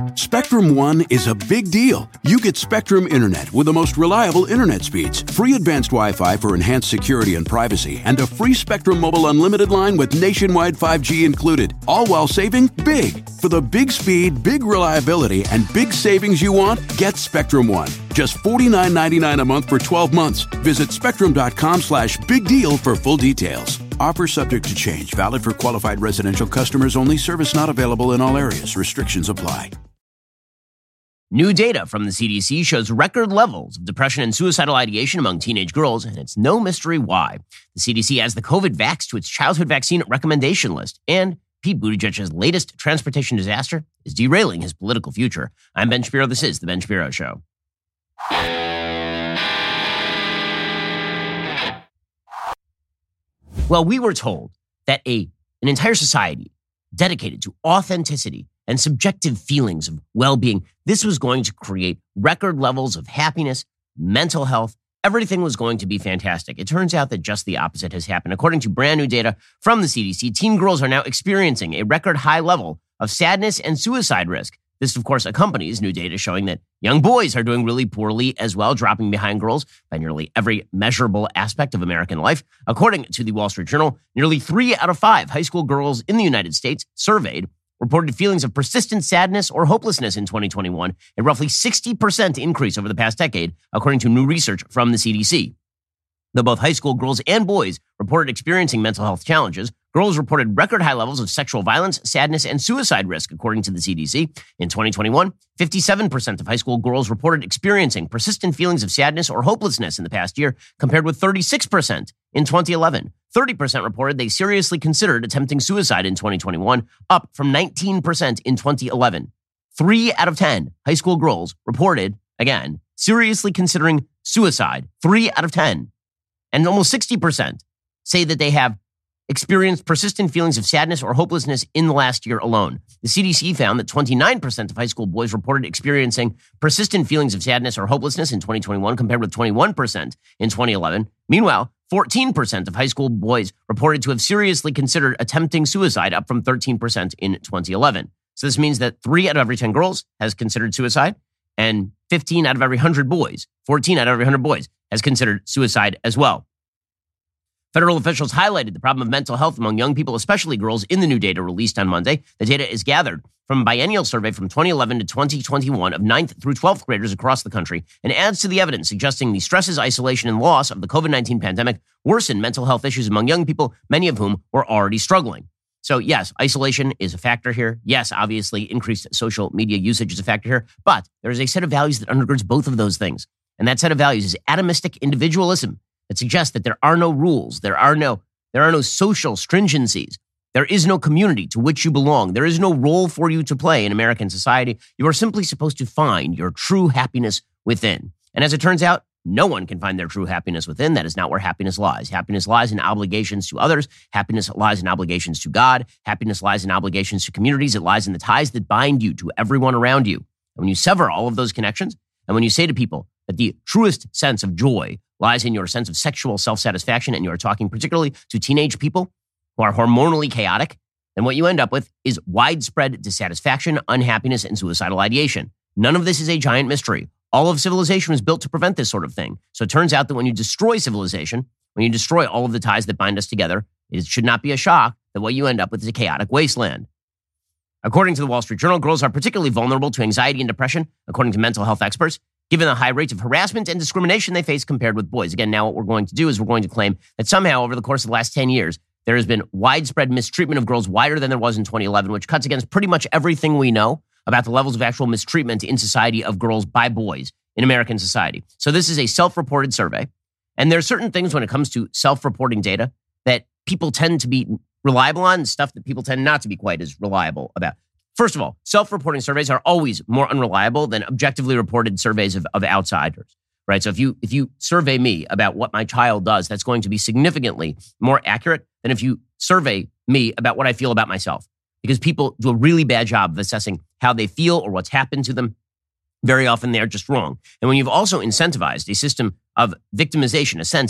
Spectrum One is a big deal. You get Spectrum Internet with the most reliable internet speeds, free advanced Wi-Fi for enhanced security and privacy, and a free Spectrum Mobile Unlimited line with nationwide 5G included, all while saving big. For the big speed, big reliability, and big savings you want, get Spectrum One. Just $49.99 a month for 12 months. Visit spectrum.com/big deal for full details. Offer subject to change. Valid for qualified residential customers only. Service not available in all areas. Restrictions apply. New data from the CDC shows record levels of depression and suicidal ideation among teenage girls, and it's no mystery why. The CDC adds the COVID vax to its childhood vaccine recommendation list, and Pete Buttigieg's latest transportation disaster is derailing his political future. I'm Ben Shapiro. This is The Ben Shapiro Show. Well, we were told that an entire society dedicated to authenticity and subjective feelings of well-being, this was going to create record levels of happiness, mental health. Everything was going to be fantastic. It turns out that just the opposite has happened. According to brand new data from the CDC, teen girls are now experiencing a record high level of sadness and suicide risk. This, of course, accompanies new data showing that young boys are doing really poorly as well, dropping behind girls by nearly every measurable aspect of American life. According to the Wall Street Journal, nearly 3 out of 5 high school girls in the United States surveyed reported feelings of persistent sadness or hopelessness in 2021, a roughly 60% increase over the past decade, according to new research from the CDC. Though both high school girls and boys reported experiencing mental health challenges, girls reported record high levels of sexual violence, sadness, and suicide risk, according to the CDC. In 2021, 57% of high school girls reported experiencing persistent feelings of sadness or hopelessness in the past year, compared with 36% in 2011. 30% reported they seriously considered attempting suicide in 2021, up from 19% in 2011. 3 out of 10 high school girls reported, again, seriously considering suicide. 3 out of 10. And almost 60% say that they have experienced persistent feelings of sadness or hopelessness in the last year alone. The CDC found that 29% of high school boys reported experiencing persistent feelings of sadness or hopelessness in 2021, compared with 21% in 2011. Meanwhile, 14% of high school boys reported to have seriously considered attempting suicide, up from 13% in 2011. So this means that 3 out of every 10 girls has considered suicide, and 15 out of every 100 boys, 14 out of every 100 boys has considered suicide as well. Federal officials highlighted the problem of mental health among young people, especially girls, in the new data released on Monday. The data is gathered from a biennial survey from 2011 to 2021 of 9th through 12th graders across the country, and adds to the evidence suggesting the stresses, isolation, and loss of the COVID-19 pandemic worsen mental health issues among young people, many of whom were already struggling. So yes, isolation is a factor here. Yes, obviously, increased social media usage is a factor here, but there is a set of values that undergirds both of those things. And that set of values is atomistic individualism that suggests that there are no rules, there are no social stringencies. There is no community to which you belong. There is no role for you to play in American society. You are simply supposed to find your true happiness within. And as it turns out, no one can find their true happiness within. That is not where happiness lies. Happiness lies in obligations to others. Happiness lies in obligations to God. Happiness lies in obligations to communities. It lies in the ties that bind you to everyone around you. And when you sever all of those connections, and when you say to people that the truest sense of joy lies in your sense of sexual self-satisfaction, and you are talking particularly to teenage people who are hormonally chaotic, then what you end up with is widespread dissatisfaction, unhappiness, and suicidal ideation. None of this is a giant mystery. All of civilization was built to prevent this sort of thing. So it turns out that when you destroy civilization, when you destroy all of the ties that bind us together, it should not be a shock that what you end up with is a chaotic wasteland. According to the Wall Street Journal, girls are particularly vulnerable to anxiety and depression, according to mental health experts, given the high rates of harassment and discrimination they face compared with boys. Again, now what we're going to do is we're going to claim that somehow over the course of the last 10 years, there has been widespread mistreatment of girls wider than there was in 2011, which cuts against pretty much everything we know about the levels of actual mistreatment in society of girls by boys in American society. So this is a self-reported survey. And there are certain things when it comes to self-reporting data that people tend to be reliable on, and stuff that people tend not to be quite as reliable about. First of all, self-reporting surveys are always more unreliable than objectively reported surveys of outsiders, right? So if you survey me about what my child does, that's going to be significantly more accurate than if you survey me about what I feel about myself, because people do a really bad job of assessing how they feel or what's happened to them. Very often they're just wrong. And when you've also incentivized a system of victimization, a sense that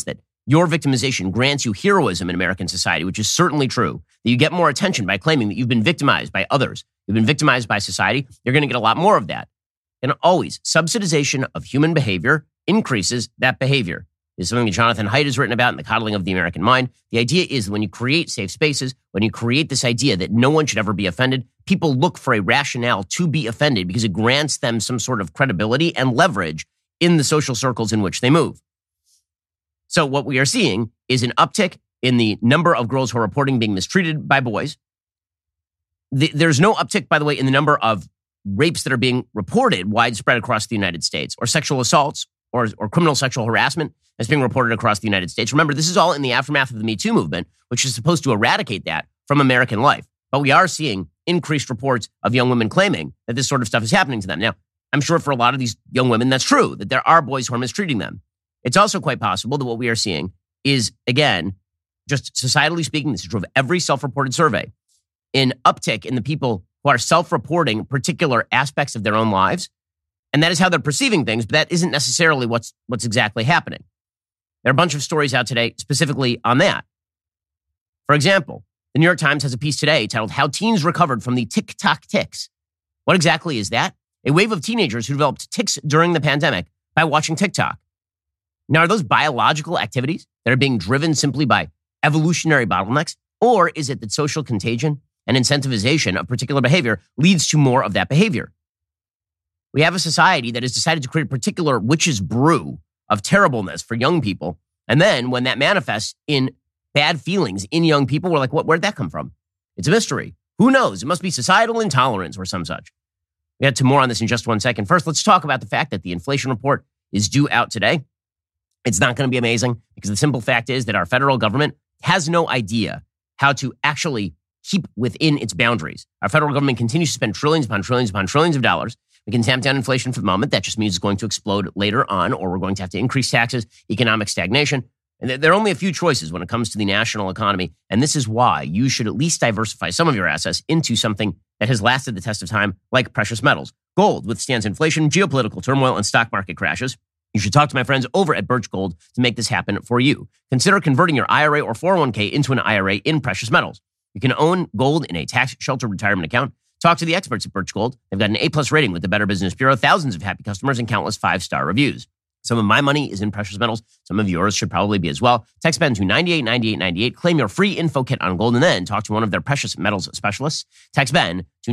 your victimization grants you heroism in American society, which is certainly true, that you get more attention by claiming that you've been victimized by others, you've been victimized by society, you're going to get a lot more of that. And always, subsidization of human behavior increases that behavior. This is something that Jonathan Haidt has written about in The Coddling of the American Mind. The idea is that when you create safe spaces, when you create this idea that no one should ever be offended, people look for a rationale to be offended because it grants them some sort of credibility and leverage in the social circles in which they move. So what we are seeing is an uptick in the number of girls who are reporting being mistreated by boys. There's no uptick, by the way, in the number of rapes that are being reported widespread across the United States, or sexual assaults or criminal sexual harassment that's being reported across the United States. Remember, this is all in the aftermath of the Me Too movement, which is supposed to eradicate that from American life. But we are seeing increased reports of young women claiming that this sort of stuff is happening to them. Now, I'm sure for a lot of these young women, that's true, that there are boys who are mistreating them. It's also quite possible that what we are seeing is, again, just societally speaking, this is true of every self-reported survey, an uptick in the people who are self-reporting particular aspects of their own lives. And that is how they're perceiving things, but that isn't necessarily what's exactly happening. There are a bunch of stories out today specifically on that. For example, the New York Times has a piece today titled "How Teens Recovered from the TikTok Tics." What exactly is that? A wave of teenagers who developed tics during the pandemic by watching TikTok. Now, are those biological activities that are being driven simply by evolutionary bottlenecks? Or is it that social contagion and incentivization of particular behavior leads to more of that behavior? We have a society that has decided to create a particular witch's brew of terribleness for young people. And then when that manifests in bad feelings in young people, we're like, where'd that come from? It's a mystery. Who knows? It must be societal intolerance or some such. We'll get to more on this in just 1 second. First, let's talk about the fact that the inflation report is due out today. It's not going to be amazing because the simple fact is that our federal government has no idea how to actually keep within its boundaries. Our federal government continues to spend trillions upon trillions upon trillions of dollars. We can tamp down inflation for the moment. That just means it's going to explode later on, or we're going to have to increase taxes, economic stagnation. And there are only a few choices when it comes to the national economy. And this is why you should at least diversify some of your assets into something that has lasted the test of time, like precious metals. Gold withstands inflation, geopolitical turmoil, and stock market crashes. You should talk to my friends over at Birch Gold to make this happen for you. Consider converting your IRA or 401k into an IRA in precious metals. You can own gold in a tax-sheltered retirement account. Talk to the experts at Birch Gold. They've got an A+ rating with the Better Business Bureau, thousands of happy customers, and countless 5-star reviews. Some of my money is in precious metals. Some of yours should probably be as well. Text BEN to 989898. Claim your free info kit on gold and then talk to one of their precious metals specialists. Text BEN to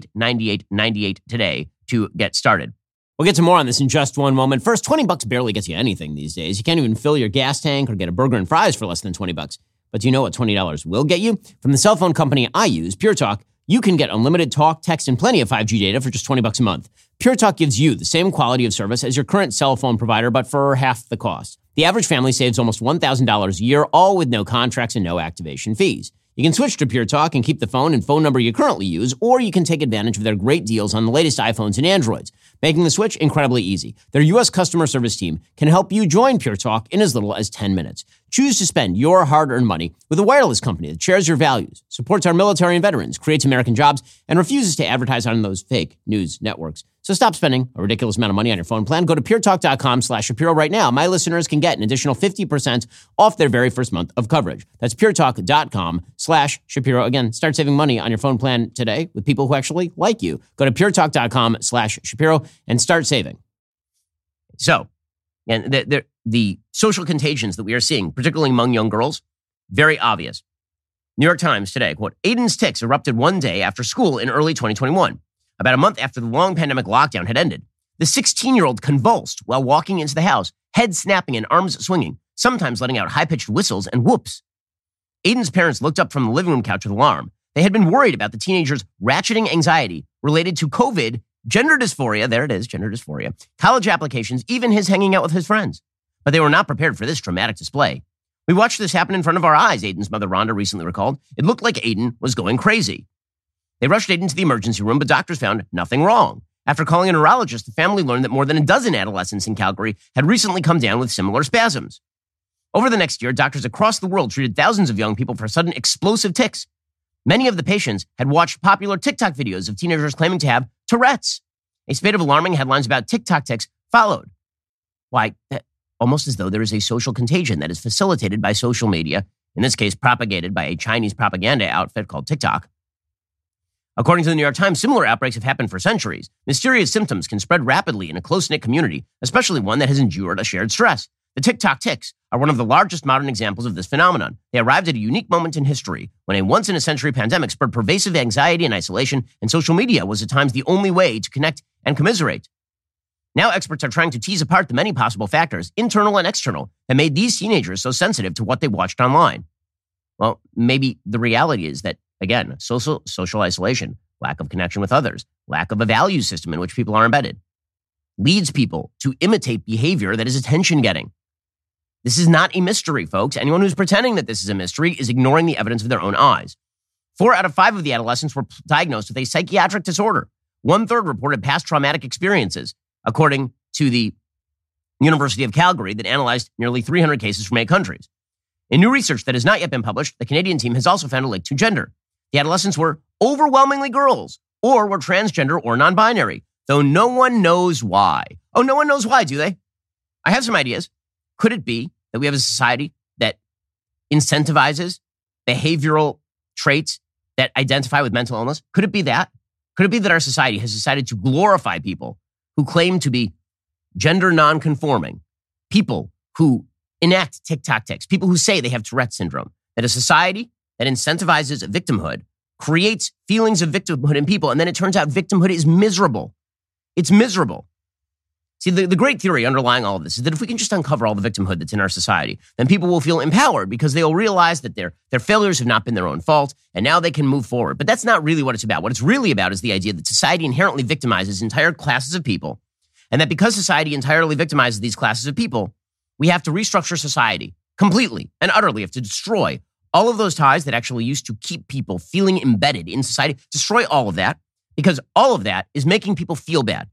989898 today to get started. We'll get to more on this in just one moment. First, $20 barely gets you anything these days. You can't even fill your gas tank or get a burger and fries for less than $20. But do you know what $20 will get you? From the cell phone company I use, Pure Talk, you can get unlimited talk, text, and plenty of 5G data for just $20 a month. Pure Talk gives you the same quality of service as your current cell phone provider, but for half the cost. The average family saves almost $1,000 a year, all with no contracts and no activation fees. You can switch to Pure Talk and keep the phone and phone number you currently use, or you can take advantage of their great deals on the latest iPhones and Androids, making the switch incredibly easy. Their U.S. customer service team can help you join Pure Talk in as little as 10 minutes. Choose to spend your hard-earned money with a wireless company that shares your values, supports our military and veterans, creates American jobs, and refuses to advertise on those fake news networks. So stop spending a ridiculous amount of money on your phone plan. Go to puretalk.com/Shapiro right now. My listeners can get an additional 50% off their very first month of coverage. That's puretalk.com/Shapiro. Again, start saving money on your phone plan today with people who actually like you. Go to puretalk.com/Shapiro and start saving. So, and the social contagions that we are seeing, particularly among young girls, very obvious. New York Times today, quote, Aiden's tics erupted one day after school in early 2021. About a month after the long pandemic lockdown had ended, the 16-year-old convulsed while walking into the house, head snapping and arms swinging, sometimes letting out high-pitched whistles and whoops. Aiden's parents looked up from the living room couch with alarm. They had been worried about the teenager's ratcheting anxiety related to COVID, gender dysphoria, there it is, gender dysphoria, college applications, even his hanging out with his friends. But they were not prepared for this dramatic display. We watched this happen in front of our eyes, Aiden's mother Rhonda recently recalled. It looked like Aiden was going crazy. They rushed Aiden to the emergency room, but doctors found nothing wrong. After calling a neurologist, the family learned that more than a dozen adolescents in Calgary had recently come down with similar spasms. Over the next year, doctors across the world treated thousands of young people for sudden explosive tics. Many of the patients had watched popular TikTok videos of teenagers claiming to have Tourette's. A spate of alarming headlines about TikTok tics followed. Why, almost as though there is a social contagion that is facilitated by social media, in this case, propagated by a Chinese propaganda outfit called TikTok. According to the New York Times, similar outbreaks have happened for centuries. Mysterious symptoms can spread rapidly in a close-knit community, especially one that has endured a shared stress. The TikTok tics are one of the largest modern examples of this phenomenon. They arrived at a unique moment in history when a once-in-a-century pandemic spurred pervasive anxiety and isolation, and social media was at times the only way to connect and commiserate. Now experts are trying to tease apart the many possible factors, internal and external, that made these teenagers so sensitive to what they watched online. Well, maybe the reality is that, again, social isolation, lack of connection with others, lack of a value system in which people are embedded, leads people to imitate behavior that is attention-getting. This is not a mystery, folks. Anyone who's pretending that this is a mystery is ignoring the evidence of their own eyes. 4 out of 5 of the adolescents were diagnosed with a psychiatric disorder. 1/3 reported past traumatic experiences, according to the University of Calgary that analyzed nearly 300 cases from 8 countries. In new research that has not yet been published, the Canadian team has also found a link to gender. The adolescents were overwhelmingly girls, or were transgender or non-binary, though no one knows why. Oh, no one knows why, do they? I have some ideas. Could it be that we have a society that incentivizes behavioral traits that identify with mental illness? Could it be that? Could it be that our society has decided to glorify people who claim to be gender non-conforming, people who enact TikTok tics, people who say they have Tourette syndrome, that a society that incentivizes victimhood creates feelings of victimhood in people, and then it turns out victimhood is miserable. It's miserable. See, the great theory underlying all of this is that if we can just uncover all the victimhood that's in our society, then people will feel empowered because they'll realize that their failures have not been their own fault, and now they can move forward. But that's not really what it's about. What it's really about is the idea that society inherently victimizes entire classes of people, and that because society entirely victimizes these classes of people, we have to restructure society completely and utterly. We have to destroy all of those ties that actually used to keep people feeling embedded in society, destroy all of that, because all of that is making people feel bad.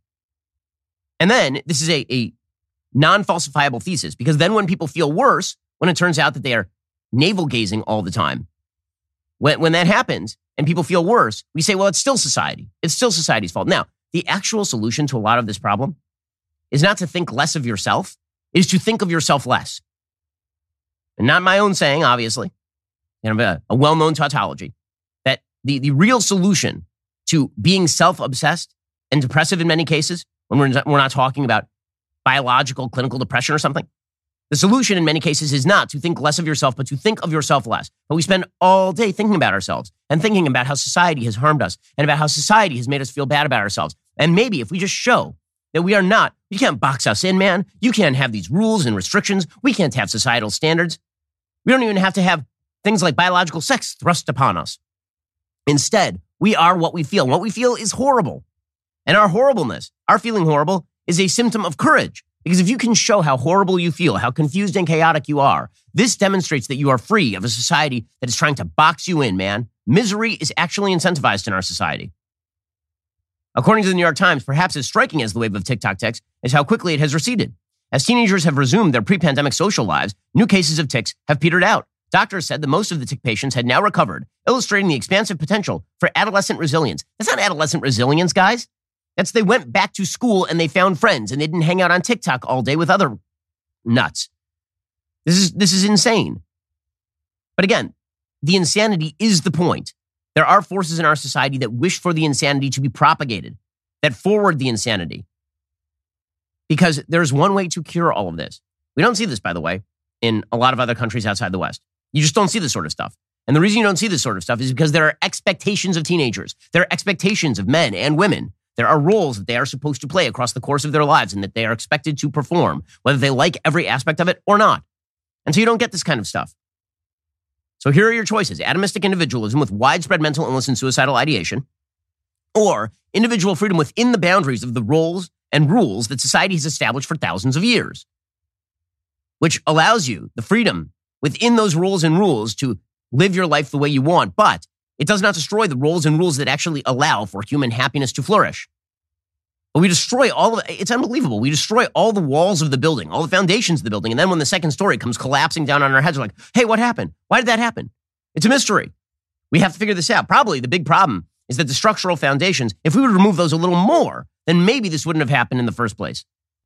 And then this is a non-falsifiable thesis, because then when people feel worse, when it turns out that they are navel-gazing all the time, when that happens and people feel worse, we say, well, it's still society. It's still society's fault. Now, the actual solution to a lot of this problem is not to think less of yourself, it is to think of yourself less. And not my own saying, obviously, a well-known tautology, that the real solution to being self-obsessed and depressive in many cases, when we're not talking about biological clinical depression or something, the solution in many cases is not to think less of yourself, but to think of yourself less. But we spend all day thinking about ourselves and thinking about how society has harmed us and about how society has made us feel bad about ourselves. And maybe if we just show that we are not, you can't box us in, man. You can't have these rules and restrictions. We can't have societal standards. We don't even have to have things like biological sex thrust upon us. Instead, we are what we feel. What we feel is horrible. And our horribleness, our feeling horrible, is a symptom of courage. Because if you can show how horrible you feel, how confused and chaotic you are, this demonstrates that you are free of a society that is trying to box you in, man. Misery is actually incentivized in our society. According to the New York Times, perhaps as striking as the wave of TikTok tics is how quickly it has receded. As teenagers have resumed their pre-pandemic social lives, new cases of tics have petered out. Doctors said that most of the tic patients had now recovered, illustrating the expansive potential for adolescent resilience. That's not adolescent resilience, guys. That's they went back to school and they found friends and they didn't hang out on TikTok all day with other nuts. This is insane. But again, the insanity is the point. There are forces in our society that wish for the insanity to be propagated, that forward the insanity. Because there's one way to cure all of this. We don't see this, by the way, in a lot of other countries outside the West. You just don't see this sort of stuff. And the reason you don't see this sort of stuff is because there are expectations of teenagers. There are expectations of men and women. There are roles that they are supposed to play across the course of their lives and that they are expected to perform, whether they like every aspect of it or not. And so you don't get this kind of stuff. So here are your choices: atomistic individualism with widespread mental illness and suicidal ideation, or individual freedom within the boundaries of the roles and rules that society has established for thousands of years, which allows you the freedom within those rules and rules to live your life the way you want, but it does not destroy the rules and rules that actually allow for human happiness to flourish. But we destroy all of it. It's unbelievable. We destroy all the walls of the building, all the foundations of the building. And then when the second story comes collapsing down on our heads, we're like, hey, what happened? Why did that happen? It's a mystery. We have to figure this out. Probably the big problem is that the structural foundations, if we would remove those a little more, then maybe this wouldn't have happened in the first place.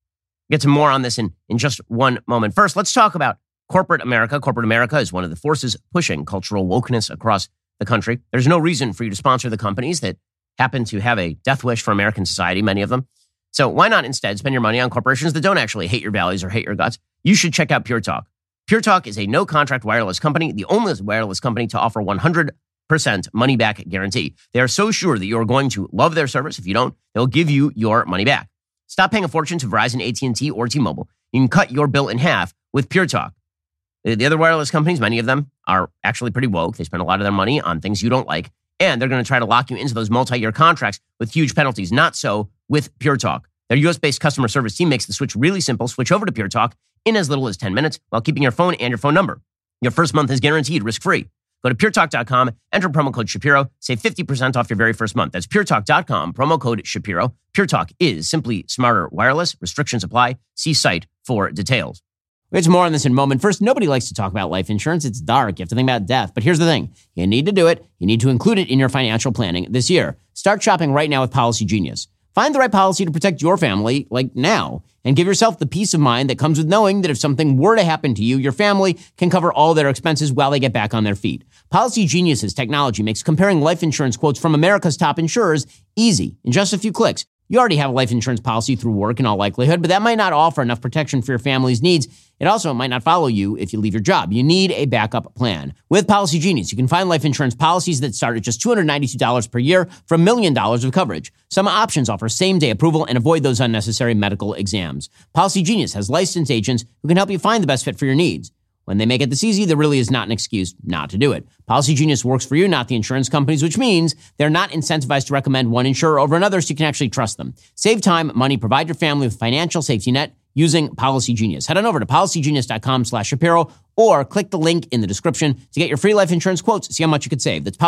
Get to more on this in just one moment. First, let's talk about corporate America. Corporate America is one of the forces pushing cultural wokeness across the country. There's no reason for you to sponsor the companies that happen to have a death wish for American society, many of them. So why not instead spend your money on corporations that don't actually hate your values or hate your guts? You should check out Pure Talk. Pure Talk is a no-contract wireless company, the only wireless company to offer 100% money-back guarantee. They are so sure that you're going to love their service. If you don't, they'll give you your money back. Stop paying a fortune to Verizon, AT&T, or T-Mobile. You can cut your bill in half with Pure Talk. The other wireless companies, many of them are actually pretty woke. They spend a lot of their money on things you don't like, and they're going to try to lock you into those multi-year contracts with huge penalties. Not so with Pure Talk. Their U.S.-based customer service team makes the switch really simple. Switch over to Pure Talk in as little as 10 minutes while keeping your phone and your phone number. Your first month is guaranteed risk-free. Go to puretalk.com, enter promo code Shapiro, save 50% off your very first month. That's puretalk.com, promo code Shapiro. Pure Talk is simply smarter wireless. Restrictions apply. See site for details. We'll get to more on this in a moment. First, nobody likes to talk about life insurance. It's dark. You have to think about death. But here's the thing. You need to do it. You need to include it in your financial planning this year. Start shopping right now with Policy Genius. Find the right policy to protect your family, like now, and give yourself the peace of mind that comes with knowing that if something were to happen to you, your family can cover all their expenses while they get back on their feet. Policy Genius's technology makes comparing life insurance quotes from America's top insurers easy in just a few clicks. You already have a life insurance policy through work in all likelihood, but that might not offer enough protection for your family's needs. It also might not follow you if you leave your job. You need a backup plan. With Policy Genius, you can find life insurance policies that start at just $292 per year for $1 million of coverage. Some options offer same-day approval and avoid those unnecessary medical exams. Policy Genius has licensed agents who can help you find the best fit for your needs. When they make it this easy, there really is not an excuse not to do it. Policy Genius works for you, not the insurance companies, which means they're not incentivized to recommend one insurer over another, so you can actually trust them. Save time, money, provide your family with financial safety net using Policy Genius. Head on over to policygenius.com/Shapiro or click the link in the description to get your free life insurance quotes. See how much you could save. That's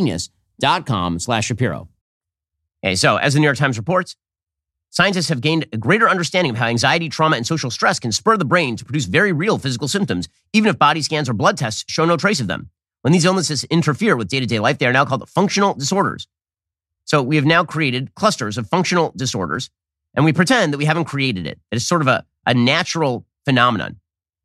policygenius.com/Shapiro. Okay, so as the New York Times reports, scientists have gained a greater understanding of how anxiety, trauma, and social stress can spur the brain to produce very real physical symptoms, even if body scans or blood tests show no trace of them. When these illnesses interfere with day-to-day life, they are now called functional disorders. So we have now created clusters of functional disorders, and we pretend that we haven't created it. It is sort of a natural phenomenon.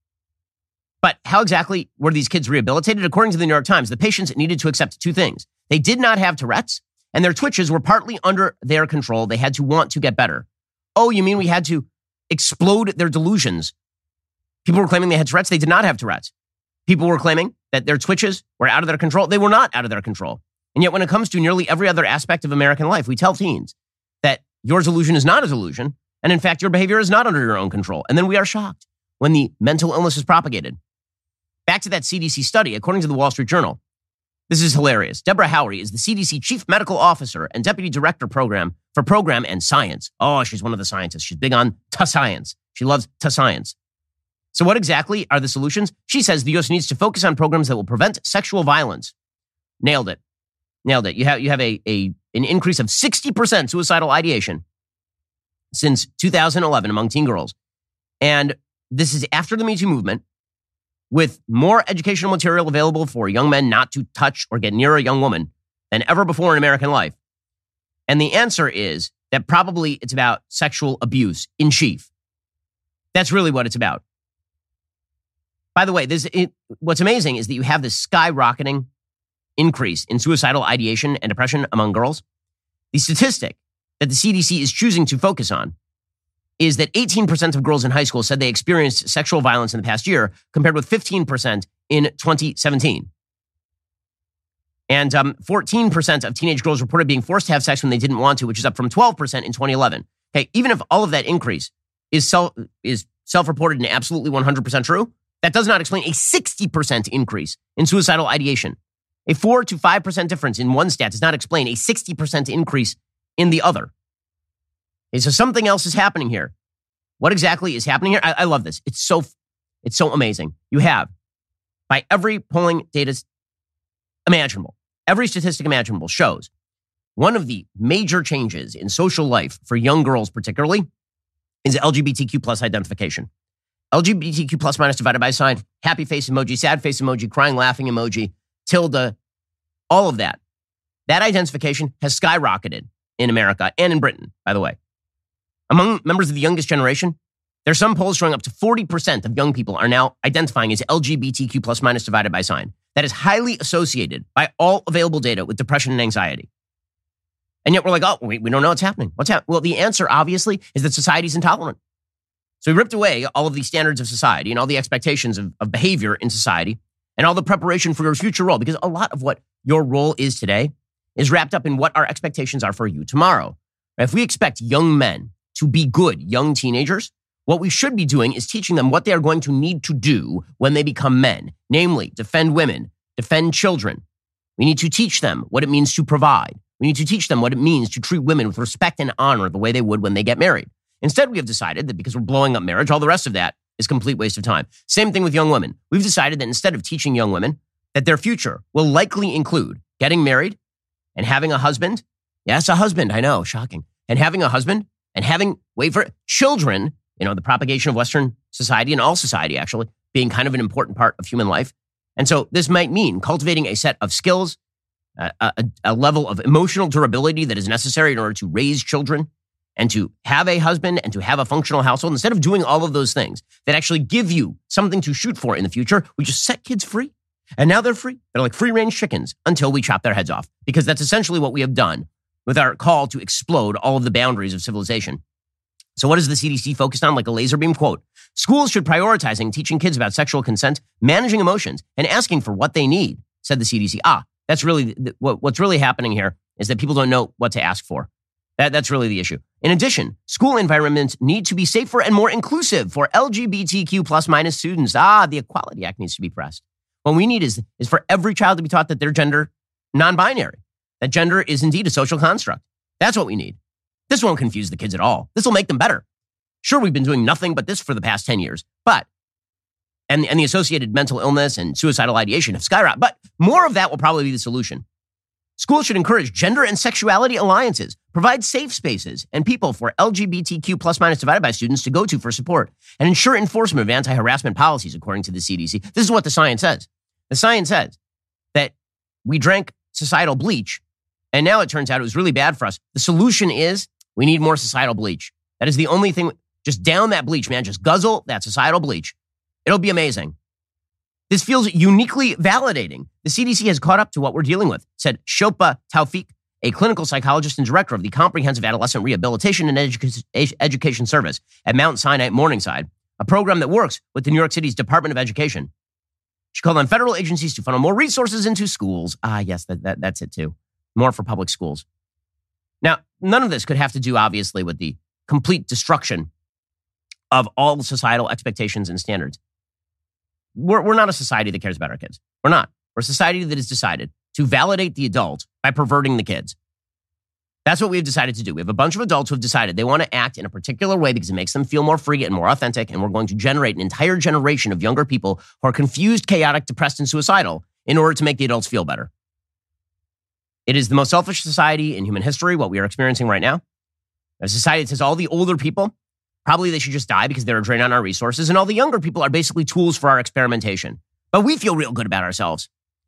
But how exactly were these kids rehabilitated? According to the New York Times, the patients needed to accept two things. They did not have Tourette's, and their twitches were partly under their control. They had to want to get better. Oh, you mean we had to explode their delusions? People were claiming they had Tourette's. They did not have Tourette's. People were claiming that their twitches were out of their control. They were not out of their control. And yet when it comes to nearly every other aspect of American life, we tell teens that your delusion is not a delusion. And in fact, your behavior is not under your own control. And then we are shocked when the mental illness is propagated. Back to that CDC study, according to the Wall Street Journal. This is hilarious. Deborah Howery is the CDC Chief Medical Officer and Deputy Director Program for Program and Science. Oh, she's one of the scientists. She's big on science. She loves science. So what exactly are the solutions? She says the U.S. needs to focus on programs that will prevent sexual violence. Nailed it. You have an increase of 60% suicidal ideation since 2011 among teen girls. And this is after the Me Too movement, with more educational material available for young men not to touch or get near a young woman than ever before in American life. And the answer is that probably it's about sexual abuse in chief. That's really what it's about. By the way, what's amazing is that you have this skyrocketing increase in suicidal ideation and depression among girls. The statistic that the CDC is choosing to focus on is that 18% of girls in high school said they experienced sexual violence in the past year, compared with 15% in 2017. And 14% of teenage girls reported being forced to have sex when they didn't want to, which is up from 12% in 2011. Okay, even if all of that increase is self-reported and absolutely 100% true, that does not explain a 60% increase in suicidal ideation. A 4 to 5% difference in one stat does not explain a 60% increase in the other. Okay, so something else is happening here. What exactly is happening here? I love this. It's so amazing. You have, by every polling data imaginable, every statistic imaginable shows one of the major changes in social life for young girls particularly is LGBTQ plus identification. LGBTQ plus minus divided by a sign, happy face emoji, sad face emoji, crying, laughing emoji, tilde, all of that. That identification has skyrocketed in America and in Britain, by the way. Among members of the youngest generation, There's some polls showing up to 40% of young people are now identifying as LGBTQ plus minus divided by sign. That is highly associated by all available data with depression and anxiety. And yet we're like, oh, we don't know what's happening. Well, the answer, obviously, is that society's intolerant. So we ripped away all of these standards of society and all the expectations of behavior in society and all the preparation for your future role, because a lot of what your role is today is wrapped up in what our expectations are for you tomorrow. If we expect young men to be good young teenagers, what we should be doing is teaching them what they are going to need to do when they become men, namely defend women, defend children. We need to teach them what it means to provide. We need to teach them what it means to treat women with respect and honor the way they would when they get married. Instead, we have decided that because we're blowing up marriage, all the rest of that is complete waste of time. Same thing with young women. We've decided that instead of teaching young women that their future will likely include getting married and having a husband. Yes, a husband. I know, shocking. And having a husband and having, wait for it, children, the propagation of Western society and all society actually being kind of an important part of human life. And so this might mean cultivating a set of skills, a level of emotional durability that is necessary in order to raise children and to have a husband and to have a functional household. Instead of doing all of those things that actually give you something to shoot for in the future, we just set kids free. And now they're free. They're like free-range chickens until we chop their heads off, because that's essentially what we have done with our call to explode all of the boundaries of civilization. So what is the CDC focused on? Like a laser beam quote. Schools should prioritizing teaching kids about sexual consent, managing emotions, and asking for what they need, said the CDC. That's really what's really happening here is that people don't know what to ask for. That's really the issue. In addition, school environments need to be safer and more inclusive for LGBTQ plus minus students. The Equality Act needs to be pressed. What we need is for every child to be taught that they're gender non-binary, that gender is indeed a social construct. That's what we need. This won't confuse the kids at all. This will make them better. Sure, we've been doing nothing but this for the past 10 years, and the associated mental illness and suicidal ideation have skyrocketed, but more of that will probably be the solution. Schools should encourage gender and sexuality alliances, provide safe spaces and people for LGBTQ plus minus divided by students to go to for support, and ensure enforcement of anti-harassment policies, according to the CDC. This is what the science says. The science says that we drank societal bleach, and now it turns out it was really bad for us. The solution is we need more societal bleach. That is the only thing. Just down that bleach, man. Just guzzle that societal bleach. It'll be amazing. This feels uniquely validating. The CDC has caught up to what we're dealing with, said Shilpa Tawfiq, a clinical psychologist and director of the Comprehensive Adolescent Rehabilitation and Education Service at Mount Sinai Morningside, a program that works with the New York City's Department of Education. She called on federal agencies to funnel more resources into schools. Yes, that's it too. More for public schools. Now, none of this could have to do, obviously, with the complete destruction of all societal expectations and standards. We're not a society that cares about our kids. We're not. We're a society that has decided to validate the adult by perverting the kids. That's what we've decided to do. We have a bunch of adults who have decided they want to act in a particular way because it makes them feel more free and more authentic, and we're going to generate an entire generation of younger people who are confused, chaotic, depressed, and suicidal in order to make the adults feel better. It is the most selfish society in human history, what we are experiencing right now. A society that says all the older people, probably they should just die because they're a drain on our resources, and all the younger people are basically tools for our experimentation. But we feel real good about ourselves.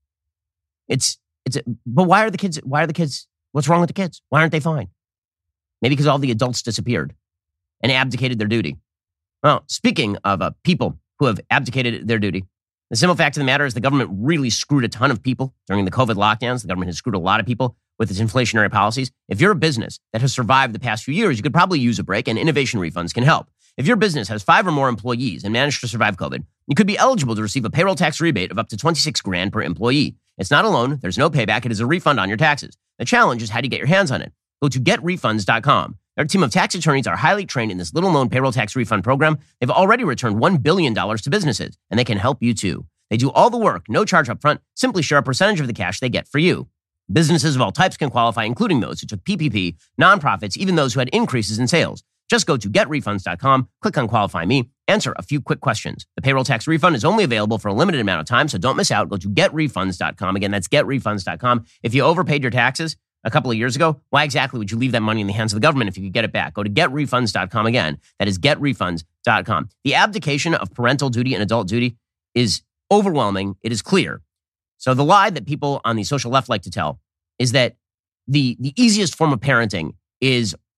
But why are the kids, what's wrong with the kids? Why aren't they fine? Maybe because all the adults disappeared and abdicated their duty. Well, speaking of people who have abdicated their duty, the simple fact of the matter is the government really screwed a ton of people during the COVID lockdowns. The government has screwed a lot of people with its inflationary policies. If you're a business that has survived the past few years, you could probably use a break, and innovation refunds can help. If your business has 5 or more employees and managed to survive COVID, you could be eligible to receive a payroll tax rebate of up to $26,000 per employee. It's not a loan. There's no payback. It is a refund on your taxes. The challenge is how do you get your hands on it? Go to getrefunds.com. Their team of tax attorneys are highly trained in this little-known payroll tax refund program. They've already returned $1 billion to businesses, and they can help you too. They do all the work, no charge up front, simply share a percentage of the cash they get for you. Businesses of all types can qualify, including those who took PPP, nonprofits, even those who had increases in sales. Just go to getrefunds.com, click on Qualify Me, answer a few quick questions. The payroll tax refund is only available for a limited amount of time, so don't miss out. Go to getrefunds.com. Again, that's getrefunds.com. If you overpaid your taxes a couple of years ago, why exactly would you leave that money in the hands of the government if you could get it back? Go to getrefunds.com again. That is getrefunds.com. The abdication of parental duty and adult duty is overwhelming. It is clear. So the lie that people on the social left like to tell is that the easiest form of parenting is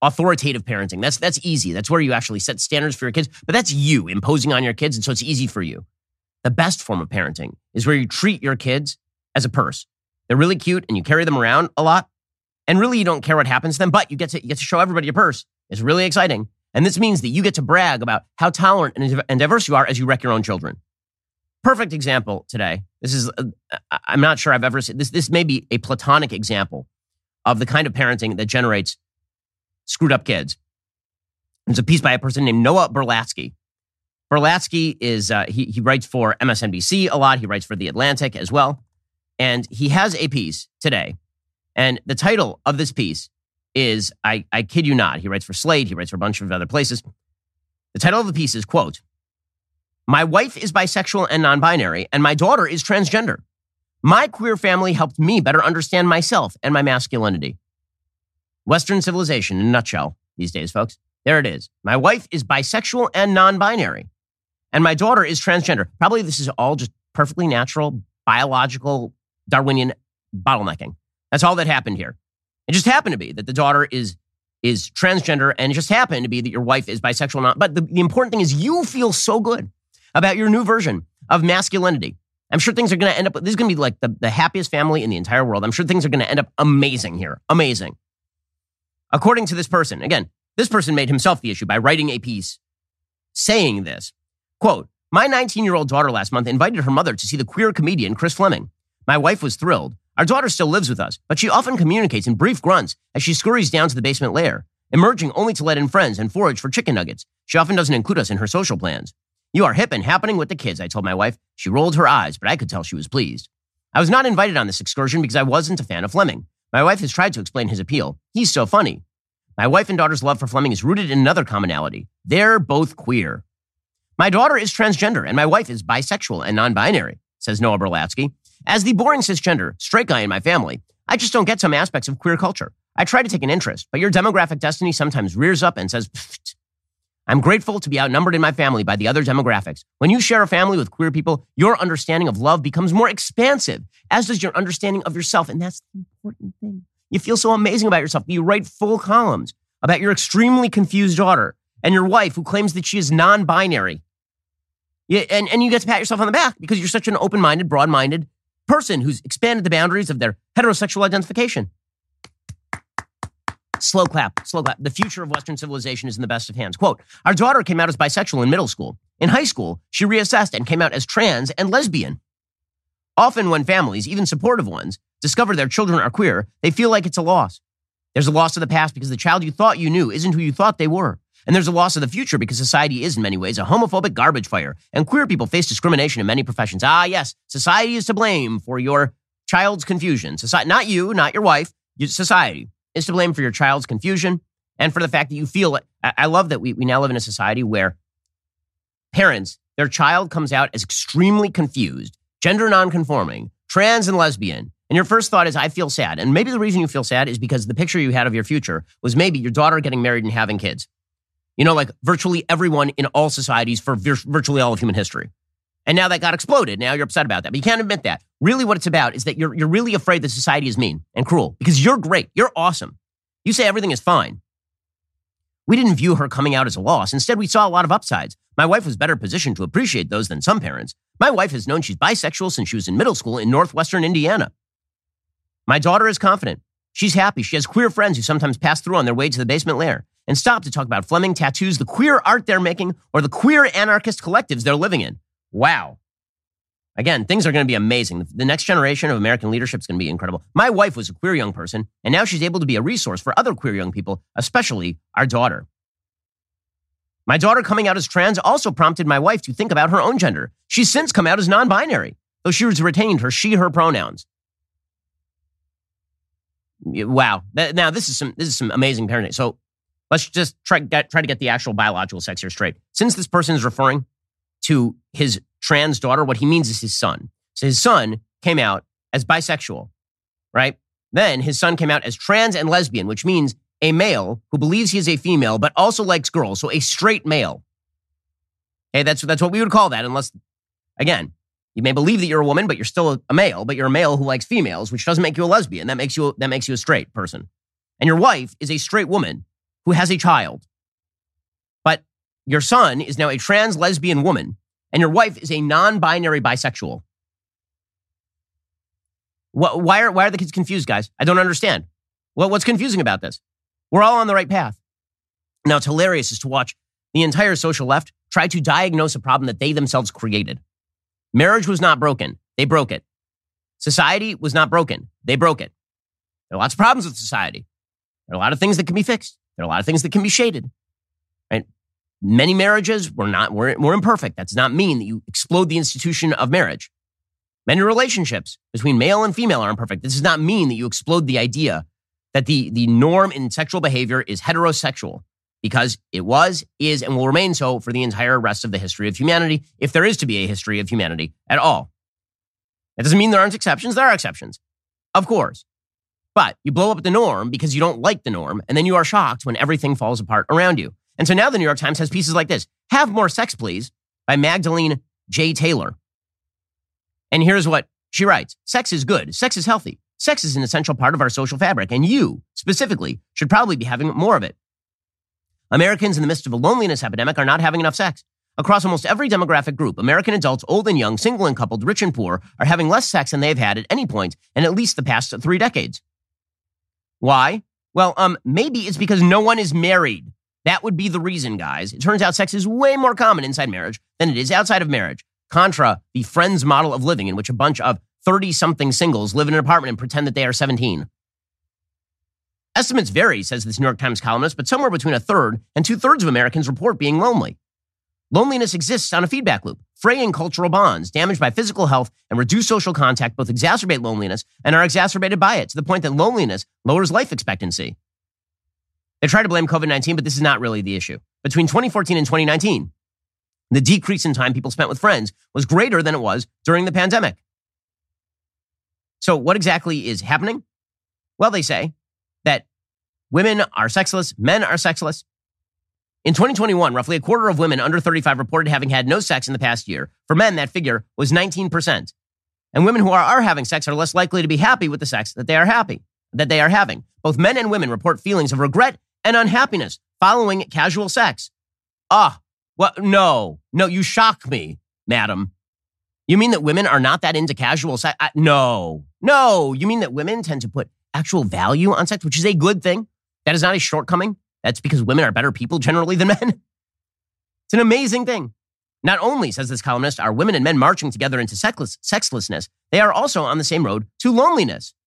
authoritative parenting. That's easy. That's where you actually set standards for your kids, but that's you imposing on your kids, and so it's easy for you. The best form of parenting is where you treat your kids as a purse. They're really cute, and you carry them around a lot, and really you don't care what happens to them, but you get to show everybody your purse. It's really exciting. And this means that you get to brag about how tolerant and diverse you are as you wreck your own children. Perfect example today. This is, I'm not sure I've ever seen this. This may be a platonic example of the kind of parenting that generates screwed up kids. There's a piece by a person named Noah Berlatsky. Berlatsky is, he writes for MSNBC a lot. He writes for The Atlantic as well. And he has a piece today. And the title of this piece is, I kid you not, he writes for Slate, he writes for a bunch of other places. The title of the piece is, quote, "My wife is bisexual and non-binary, and my daughter is transgender. My queer family helped me better understand myself and my masculinity." Western civilization in a nutshell these days, folks. There it is. My wife is bisexual and non-binary, and my daughter is transgender. Probably this is all just perfectly natural, biological, Darwinian bottlenecking. That's all that happened here. It just happened to be that the daughter is transgender, and it just happened to be that your wife is bisexual. But the important thing is you feel so good about your new version of masculinity. I'm sure things are going to end up, this is going to be like the happiest family in the entire world. I'm sure things are going to end up amazing here. Amazing. According to this person, again, this person made himself the issue by writing a piece saying this, quote, "My 19-year-old daughter last month invited her mother to see the queer comedian Chris Fleming. My wife was thrilled. Our daughter still lives with us, but she often communicates in brief grunts as she scurries down to the basement lair, emerging only to let in friends and forage for chicken nuggets. She often doesn't include us in her social plans. You are hip and happening with the kids," I told my wife. She rolled her eyes, but I could tell she was pleased. I was not invited on this excursion because I wasn't a fan of Fleming. My wife has tried to explain his appeal. He's so funny. My wife and daughter's love for Fleming is rooted in another commonality. They're both queer. My daughter is transgender, and my wife is bisexual and non-binary, says Noah Berlatsky. As the boring cisgender, straight guy in my family, I just don't get some aspects of queer culture. I try to take an interest, but your demographic destiny sometimes rears up and says, pfft. I'm grateful to be outnumbered in my family by the other demographics. When you share a family with queer people, your understanding of love becomes more expansive, as does your understanding of yourself. And that's the important thing. You feel so amazing about yourself that you write full columns about your extremely confused daughter and your wife who claims that she is non-binary. And you get to pat yourself on the back because you're such an open-minded, broad-minded person who's expanded the boundaries of their heterosexual identification. Slow clap, slow clap. The future of Western civilization is in the best of hands. Quote, "Our daughter came out as bisexual in middle school. In high school, she reassessed and came out as trans and lesbian. Often when families, even supportive ones, discover their children are queer, they feel like it's a loss. There's a loss of the past because the child you thought you knew isn't who you thought they were. And there's a loss of the future because society is in many ways a homophobic garbage fire, and queer people face discrimination in many professions. Ah, yes, society is to blame for your child's confusion. Society, not you, not your wife, society is to blame for your child's confusion and for the fact that you feel it. I love that we now live in a society where parents, their child comes out as extremely confused, gender nonconforming, trans and lesbian. And your first thought is, I feel sad. And maybe the reason you feel sad is because the picture you had of your future was maybe your daughter getting married and having kids. You know, like virtually everyone in all societies for virtually all of human history. And now that got exploded. Now you're upset about that. But you can't admit that. Really what it's about is that you're really afraid that society is mean and cruel because you're great. You're awesome. You say everything is fine. We didn't view her coming out as a loss. Instead, we saw a lot of upsides. My wife was better positioned to appreciate those than some parents. My wife has known she's bisexual since she was in middle school in northwestern Indiana. My daughter is confident. She's happy. She has queer friends who sometimes pass through on their way to the basement lair and stop to talk about Fleming, tattoos, the queer art they're making, or the queer anarchist collectives they're living in. Wow. Again, things are going to be amazing. The next generation of American leadership is going to be incredible. My wife was a queer young person, and now she's able to be a resource for other queer young people, especially our daughter. My daughter coming out as trans also prompted my wife to think about her own gender. She's since come out as non-binary, though she has retained her she, her pronouns. Wow. Now, this is some amazing parenting. So let's just try to get the actual biological sex here straight. Since this person is referring to his trans daughter, what he means is his son. So his son came out as bisexual, right? Then his son came out as trans and lesbian, which means a male who believes he is a female but also likes girls, so a straight male. Okay, that's what we would call that, unless, again, you may believe that you're a woman, but you're still a male, but you're a male who likes females, which doesn't make you a lesbian. That makes you a straight person. And your wife is a straight woman who has a child, but your son is now a trans lesbian woman and your wife is a non-binary bisexual. Why are the kids confused, guys? I don't understand. Well, what's confusing about this? We're all on the right path. Now, it's hilarious is to watch the entire social left try to diagnose a problem that they themselves created. Marriage was not broken. They broke it. Society was not broken. They broke it. There are lots of problems with society. There are a lot of things that can be fixed. There are a lot of things that can be shaded. Right? Many marriages were imperfect. That does not mean that you explode the institution of marriage. Many relationships between male and female are imperfect. This does not mean that you explode the idea that the norm in sexual behavior is heterosexual, because it was, is, and will remain so for the entire rest of the history of humanity, if there is to be a history of humanity at all. That doesn't mean there aren't exceptions. There are exceptions, of course. But you blow up the norm because you don't like the norm, and then you are shocked when everything falls apart around you. And so now the New York Times has pieces like this. Have More Sex, Please, by Magdalene J. Taylor. And here's what she writes. Sex is good. Sex is healthy. Sex is an essential part of our social fabric, and you, specifically, should probably be having more of it. Americans in the midst of a loneliness epidemic are not having enough sex. Across almost every demographic group, American adults, old and young, single and coupled, rich and poor, are having less sex than they've had at any point in at least the past 3 decades. Why? Well, maybe it's because no one is married. That would be the reason, guys. It turns out sex is way more common inside marriage than it is outside of marriage. Contra the Friends model of living, in which a bunch of 30-something singles live in an apartment and pretend that they are 17. Estimates vary, says this New York Times columnist, but somewhere between 1/3 and 2/3 of Americans report being lonely. Loneliness exists on a feedback loop. Fraying cultural bonds, damaged by physical health, and reduced social contact both exacerbate loneliness and are exacerbated by it, to the point that loneliness lowers life expectancy. They try to blame COVID-19, but this is not really the issue. Between 2014 and 2019, the decrease in time people spent with friends was greater than it was during the pandemic. So what exactly is happening? Well, they say that women are sexless, men are sexless. In 2021, roughly 1/4 of women under 35 reported having had no sex in the past year. For men, that figure was 19%. And women who are having sex are less likely to be happy with the sex that they are having. Both men and women report feelings of regret and unhappiness following casual sex. What? No, you shock me, madam. You mean that women are not that into casual sex? No. You mean that women tend to put actual value on sex, which is a good thing? That is not a shortcoming. That's because women are better people generally than men. It's an amazing thing. Not only, says this columnist, are women and men marching together into sexlessness, they are also on the same road to loneliness.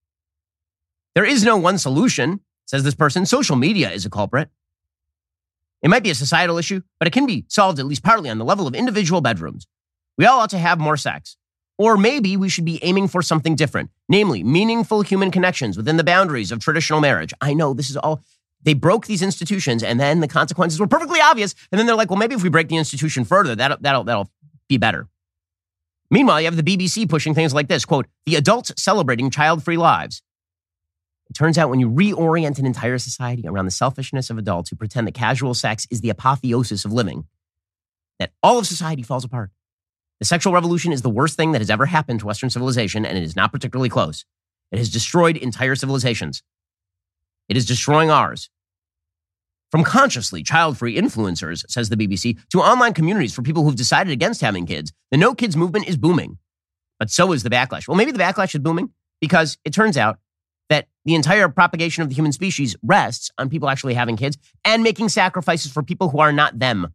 There is no one solution, says this person. Social media is a culprit. It might be a societal issue, but it can be solved at least partly on the level of individual bedrooms. We all ought to have more sex. Or maybe we should be aiming for something different, namely meaningful human connections within the boundaries of traditional marriage. I know this is all, they broke these institutions and then the consequences were perfectly obvious. And then they're like, well, maybe if we break the institution further, that'll be better. Meanwhile, you have the BBC pushing things like this, quote, the adults celebrating child-free lives. It turns out when you reorient an entire society around the selfishness of adults who pretend that casual sex is the apotheosis of living, that all of society falls apart. The sexual revolution is the worst thing that has ever happened to Western civilization, and it is not particularly close. It has destroyed entire civilizations. It is destroying ours. From consciously child-free influencers, says the BBC, to online communities for people who've decided against having kids, the no kids movement is booming. But so is the backlash. Well, maybe the backlash is booming because it turns out that the entire propagation of the human species rests on people actually having kids and making sacrifices for people who are not them.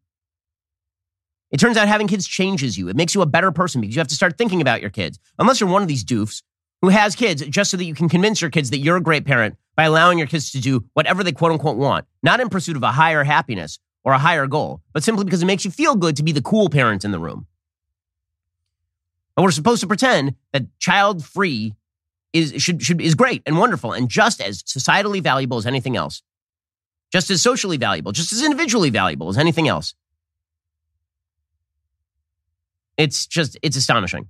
It turns out having kids changes you. It makes you a better person because you have to start thinking about your kids. Unless you're one of these doofs who has kids just so that you can convince your kids that you're a great parent by allowing your kids to do whatever they quote unquote want, not in pursuit of a higher happiness or a higher goal, but simply because it makes you feel good to be the cool parent in the room. And we're supposed to pretend that child-free is great and wonderful and just as societally valuable as anything else. Just as socially valuable, just as individually valuable as anything else. It's astonishing.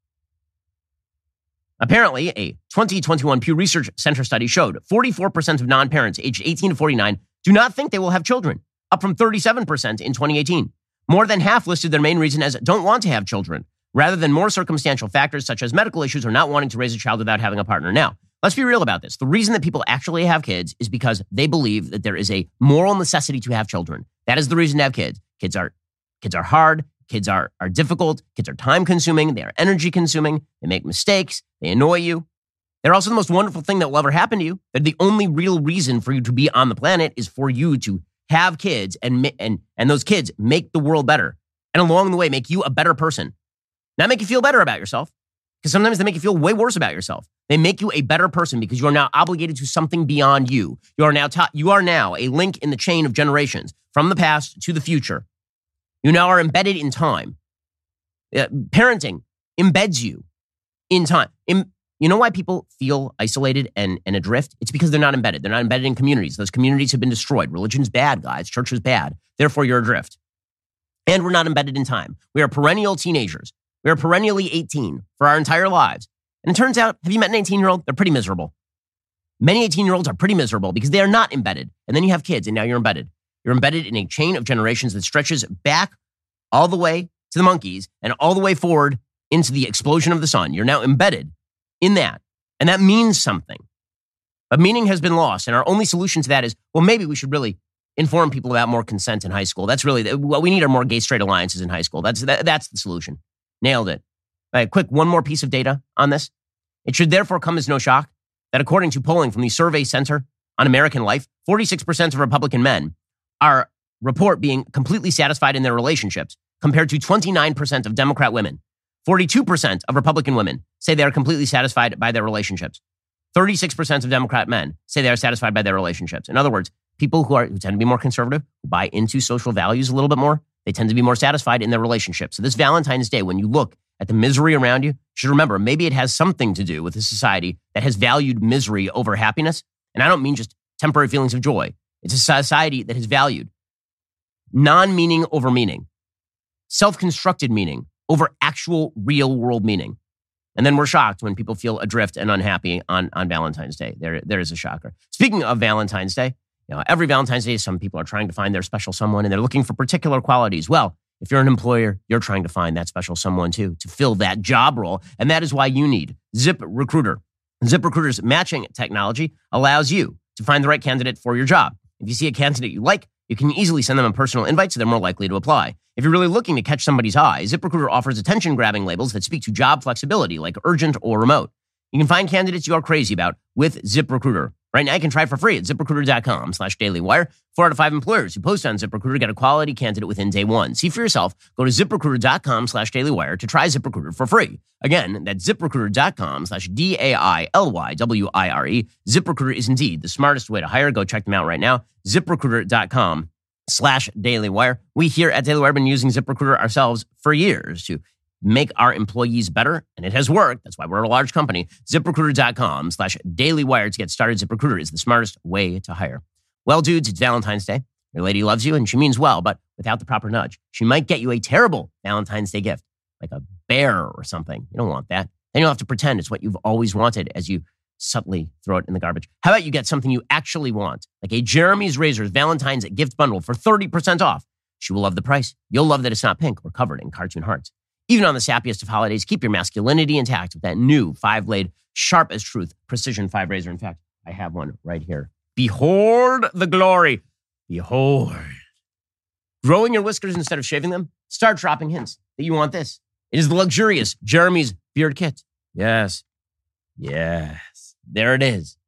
Apparently, a 2021 Pew Research Center study showed 44% of non-parents aged 18 to 49 do not think they will have children, up from 37% in 2018. More than half listed their main reason as don't want to have children, rather than more circumstantial factors such as medical issues or not wanting to raise a child without having a partner. Now, let's be real about this. The reason that people actually have kids is because they believe that there is a moral necessity to have children. That is the reason to have kids. Kids are hard. Kids are difficult. Kids are time consuming. They are energy consuming. They make mistakes. They annoy you. They're also the most wonderful thing that will ever happen to you. They're the only real reason for you to be on the planet is for you to have kids and those kids make the world better. And along the way, make you a better person. Not make you feel better about yourself, because sometimes they make you feel way worse about yourself. They make you a better person because you are now obligated to something beyond you. You are now a link in the chain of generations from the past to the future. You now are embedded in time. Parenting embeds you in time. You know why people feel isolated and adrift? It's because they're not embedded. They're not embedded in communities. Those communities have been destroyed. Religion's bad, guys. Church is bad. Therefore, you're adrift. And we're not embedded in time. We are perennial teenagers. We are perennially 18 for our entire lives. And it turns out, have you met an 18-year-old? They're pretty miserable. Many 18-year-olds are pretty miserable because they are not embedded. And then you have kids, and now you're embedded. You're embedded in a chain of generations that stretches back all the way to the monkeys and all the way forward into the explosion of the sun. You're now embedded in that. And that means something. But meaning has been lost. And our only solution to that is, well, maybe we should really inform people about more consent in high school. That's really what we need are more gay-straight alliances in high school. That's the solution. Nailed it. All right, quick, one more piece of data on this. It should therefore come as no shock that according to polling from the Survey Center on American Life, 46% of Republican men report being completely satisfied in their relationships compared to 29% of Democrat women. 42% of Republican women say they are completely satisfied by their relationships. 36% of Democrat men say they are satisfied by their relationships. In other words, people who tend to be more conservative, who buy into social values a little bit more, they tend to be more satisfied in their relationships. So this Valentine's Day, when you look at the misery around you, you should remember, maybe it has something to do with a society that has valued misery over happiness. And I don't mean just temporary feelings of joy. It's a society that has valued non-meaning over meaning, self-constructed meaning over actual real-world meaning. And then we're shocked when people feel adrift and unhappy on Valentine's Day. There is a shocker. Speaking of Valentine's Day, every Valentine's Day, some people are trying to find their special someone and they're looking for particular qualities. Well, if you're an employer, you're trying to find that special someone too, to fill that job role. And that is why you need ZipRecruiter. ZipRecruiter's matching technology allows you to find the right candidate for your job. If you see a candidate you like, you can easily send them a personal invite so they're more likely to apply. If you're really looking to catch somebody's eye, ZipRecruiter offers attention-grabbing labels that speak to job flexibility, like urgent or remote. You can find candidates you are crazy about with ZipRecruiter. Right now, you can try for free at ZipRecruiter.com/dailywire. 4 out of 5 employers who post on ZipRecruiter get a quality candidate within day one. See for yourself. Go to ZipRecruiter.com/dailywire to try ZipRecruiter for free. Again, that's ZipRecruiter.com/DAILYWIRE. ZipRecruiter is indeed the smartest way to hire. Go check them out right now. ZipRecruiter.com/dailywire. We here at Daily Wire have been using ZipRecruiter ourselves for years to make our employees better, and it has worked. That's why we're a large company. ZipRecruiter.com/dailywire to get started. ZipRecruiter is the smartest way to hire. Well, dudes, it's Valentine's Day. Your lady loves you, and she means well, but without the proper nudge, she might get you a terrible Valentine's Day gift, like a bear or something. You don't want that. Then you'll have to pretend it's what you've always wanted as you subtly throw it in the garbage. How about you get something you actually want, like a Jeremy's Razors Valentine's gift bundle for 30% off. She will love the price. You'll love that it's not pink or covered in cartoon hearts. Even on the sappiest of holidays, keep your masculinity intact with that new 5-blade, sharp as truth, precision 5 razor. In fact, I have one right here. Behold the glory. Behold. Growing your whiskers instead of shaving them? Start dropping hints that you want this. It is the luxurious Jeremy's Beard Kit. Yes. Yes. There it is.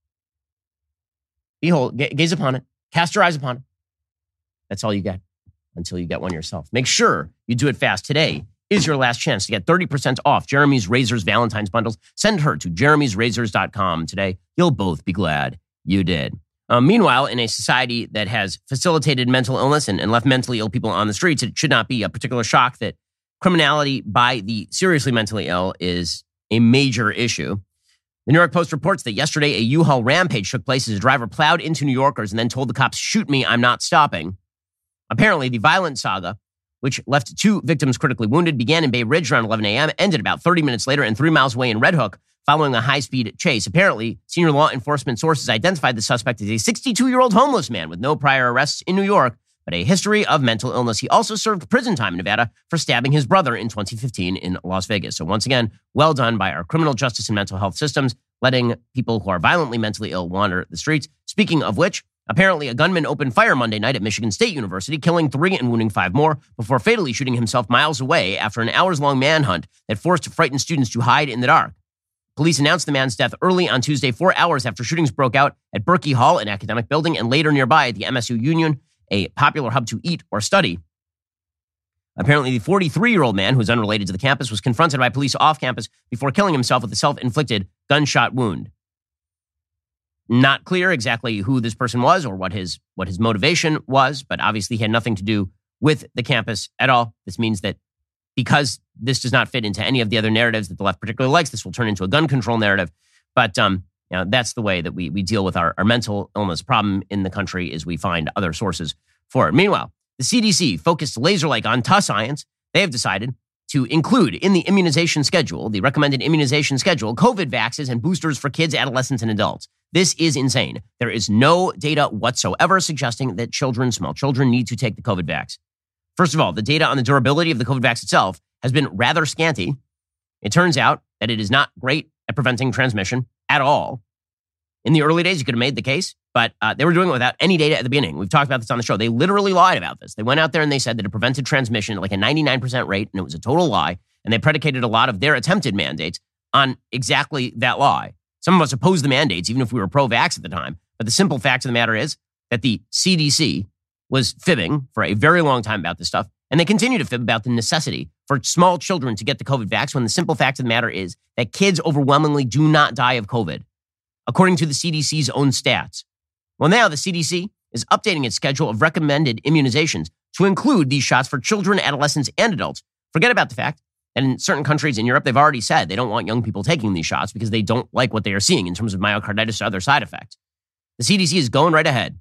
Behold, gaze upon it. Cast your eyes upon it. That's all you get until you get one yourself. Make sure you do it fast. Today is your last chance to get 30% off Jeremy's Razors Valentine's bundles. Send her to jeremy'srazors.com today. You'll both be glad you did. Meanwhile, in a society that has facilitated mental illness and left mentally ill people on the streets, it should not be a particular shock that criminality by the seriously mentally ill is a major issue. The New York Post reports that yesterday a U-Haul rampage took place as a driver plowed into New Yorkers and then told the cops, "Shoot me, I'm not stopping." Apparently, the violent saga, which left 2 victims critically wounded, began in Bay Ridge around 11 a.m., ended about 30 minutes later and 3 miles away in Red Hook following a high-speed chase. Apparently, senior law enforcement sources identified the suspect as a 62-year-old homeless man with no prior arrests in New York, but a history of mental illness. He also served prison time in Nevada for stabbing his brother in 2015 in Las Vegas. So once again, well done by our criminal justice and mental health systems. letting people who are violently mentally ill wander the streets. Speaking of which, apparently a gunman opened fire Monday night at Michigan State University, killing 3 and wounding 5 more, before fatally shooting himself miles away after an hours-long manhunt that forced frightened students to hide in the dark. Police announced the man's death early on Tuesday, 4 hours after shootings broke out at Berkey Hall, an academic building, and later nearby at the MSU Union, a popular hub to eat or study. Apparently, the 43-year-old man, who is unrelated to the campus, was confronted by police off campus before killing himself with a self-inflicted gunshot wound. Not clear exactly who this person was or what his motivation was, but obviously he had nothing to do with the campus at all. This means that because this does not fit into any of the other narratives that the left particularly likes, this will turn into a gun control narrative. But that's the way that we deal with our mental illness problem in the country, is we find other sources for it. Meanwhile, the CDC, focused laser-like on tough science, they have decided to include in the immunization schedule, the recommended immunization schedule, COVID vaccines and boosters for kids, adolescents, and adults. This is insane. There is no data whatsoever suggesting that small children need to take the COVID vax. First of all, the data on the durability of the COVID vax itself has been rather scanty. It turns out that it is not great at preventing transmission at all. In the early days, you could have made the case, but they were doing it without any data at the beginning. We've talked about this on the show. They literally lied about this. They went out there and they said that it prevented transmission at like a 99% rate, and it was a total lie. And they predicated a lot of their attempted mandates on exactly that lie. Some of us opposed the mandates, even if we were pro-vax at the time. But the simple fact of the matter is that the CDC was fibbing for a very long time about this stuff. And they continue to fib about the necessity for small children to get the COVID vax, when the simple fact of the matter is that kids overwhelmingly do not die of COVID, according to the CDC's own stats. Well, now the CDC is updating its schedule of recommended immunizations to include these shots for children, adolescents, and adults. Forget about the fact that in certain countries in Europe, they've already said they don't want young people taking these shots because they don't like what they are seeing in terms of myocarditis or other side effects. The CDC is going right ahead.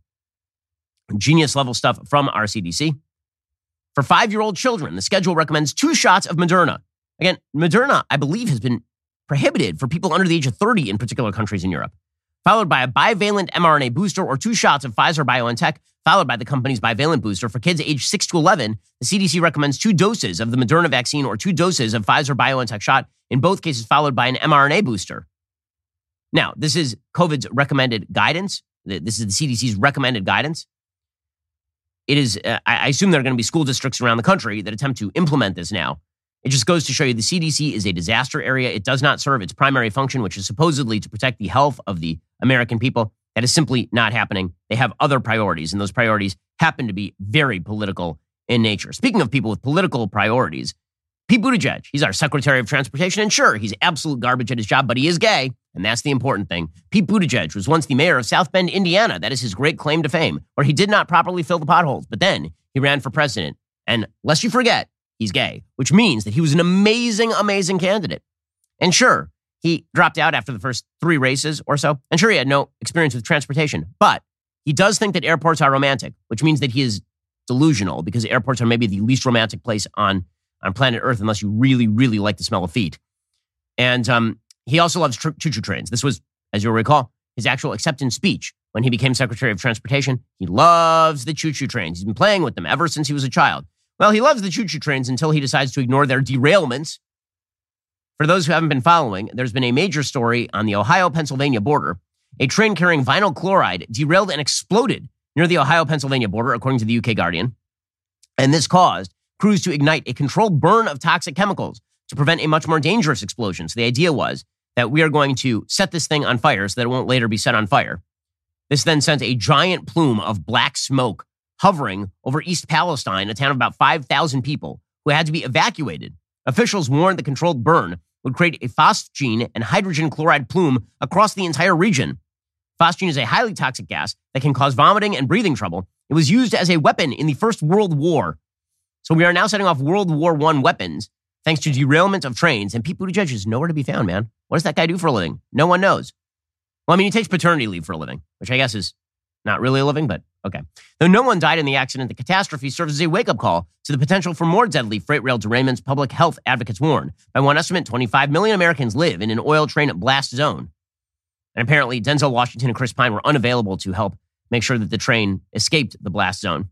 Genius level stuff from our CDC. For 5-year-old children, the schedule recommends 2 shots of Moderna. Again, Moderna, I believe, has been prohibited for people under the age of 30 in particular countries in Europe, followed by a bivalent mRNA booster or 2 shots of Pfizer-BioNTech, followed by the company's bivalent booster. For kids aged 6 to 11, the CDC recommends 2 doses of the Moderna vaccine or 2 doses of Pfizer-BioNTech shot, in both cases followed by an mRNA booster. Now, this is COVID's recommended guidance. This is the CDC's recommended guidance. It is, I assume there are going to be school districts around the country that attempt to implement this now. It just goes to show you the CDC is a disaster area. It does not serve its primary function, which is supposedly to protect the health of the American people. That is simply not happening. They have other priorities, and those priorities happen to be very political in nature. Speaking of people with political priorities, Pete Buttigieg, he's our Secretary of Transportation, and sure, he's absolute garbage at his job, but he is gay, and that's the important thing. Pete Buttigieg was once the mayor of South Bend, Indiana. That is his great claim to fame, where he did not properly fill the potholes, but then he ran for president. And lest you forget, he's gay, which means that he was an amazing, amazing candidate. And sure, he dropped out after the first 3 races or so, and sure, he had no experience with transportation, but he does think that airports are romantic, which means that he is delusional, because airports are maybe the least romantic place on planet Earth, unless you really, really like the smell of feet. And he also loves choo-choo trains. This was, as you'll recall, his actual acceptance speech when he became Secretary of Transportation. He loves the choo-choo trains. He's been playing with them ever since he was a child. Well, he loves the choo-choo trains until he decides to ignore their derailments. For those who haven't been following, there's been a major story on the Ohio-Pennsylvania border. A train carrying vinyl chloride derailed and exploded near the Ohio-Pennsylvania border, according to the UK Guardian. And this caused crews to ignite a controlled burn of toxic chemicals to prevent a much more dangerous explosion. So the idea was that we are going to set this thing on fire so that it won't later be set on fire. This then sent a giant plume of black smoke hovering over East Palestine, a town of about 5,000 people who had to be evacuated. Officials warned the controlled burn would create a phosgene and hydrogen chloride plume across the entire region. Phosgene is a highly toxic gas that can cause vomiting and breathing trouble. It was used as a weapon in the First World War. So we are now setting off World War I weapons thanks to derailment of trains. And Pete Buttigieg is nowhere to be found, man. What does that guy do for a living? No one knows. Well, I mean, he takes paternity leave for a living, which I guess is not really a living, but okay. Though no one died in the accident, the catastrophe serves as a wake-up call to the potential for more deadly freight rail derailments. Public health advocates warn. By one estimate, 25 million Americans live in an oil train blast zone. And apparently, Denzel Washington and Chris Pine were unavailable to help make sure that the train escaped the blast zone.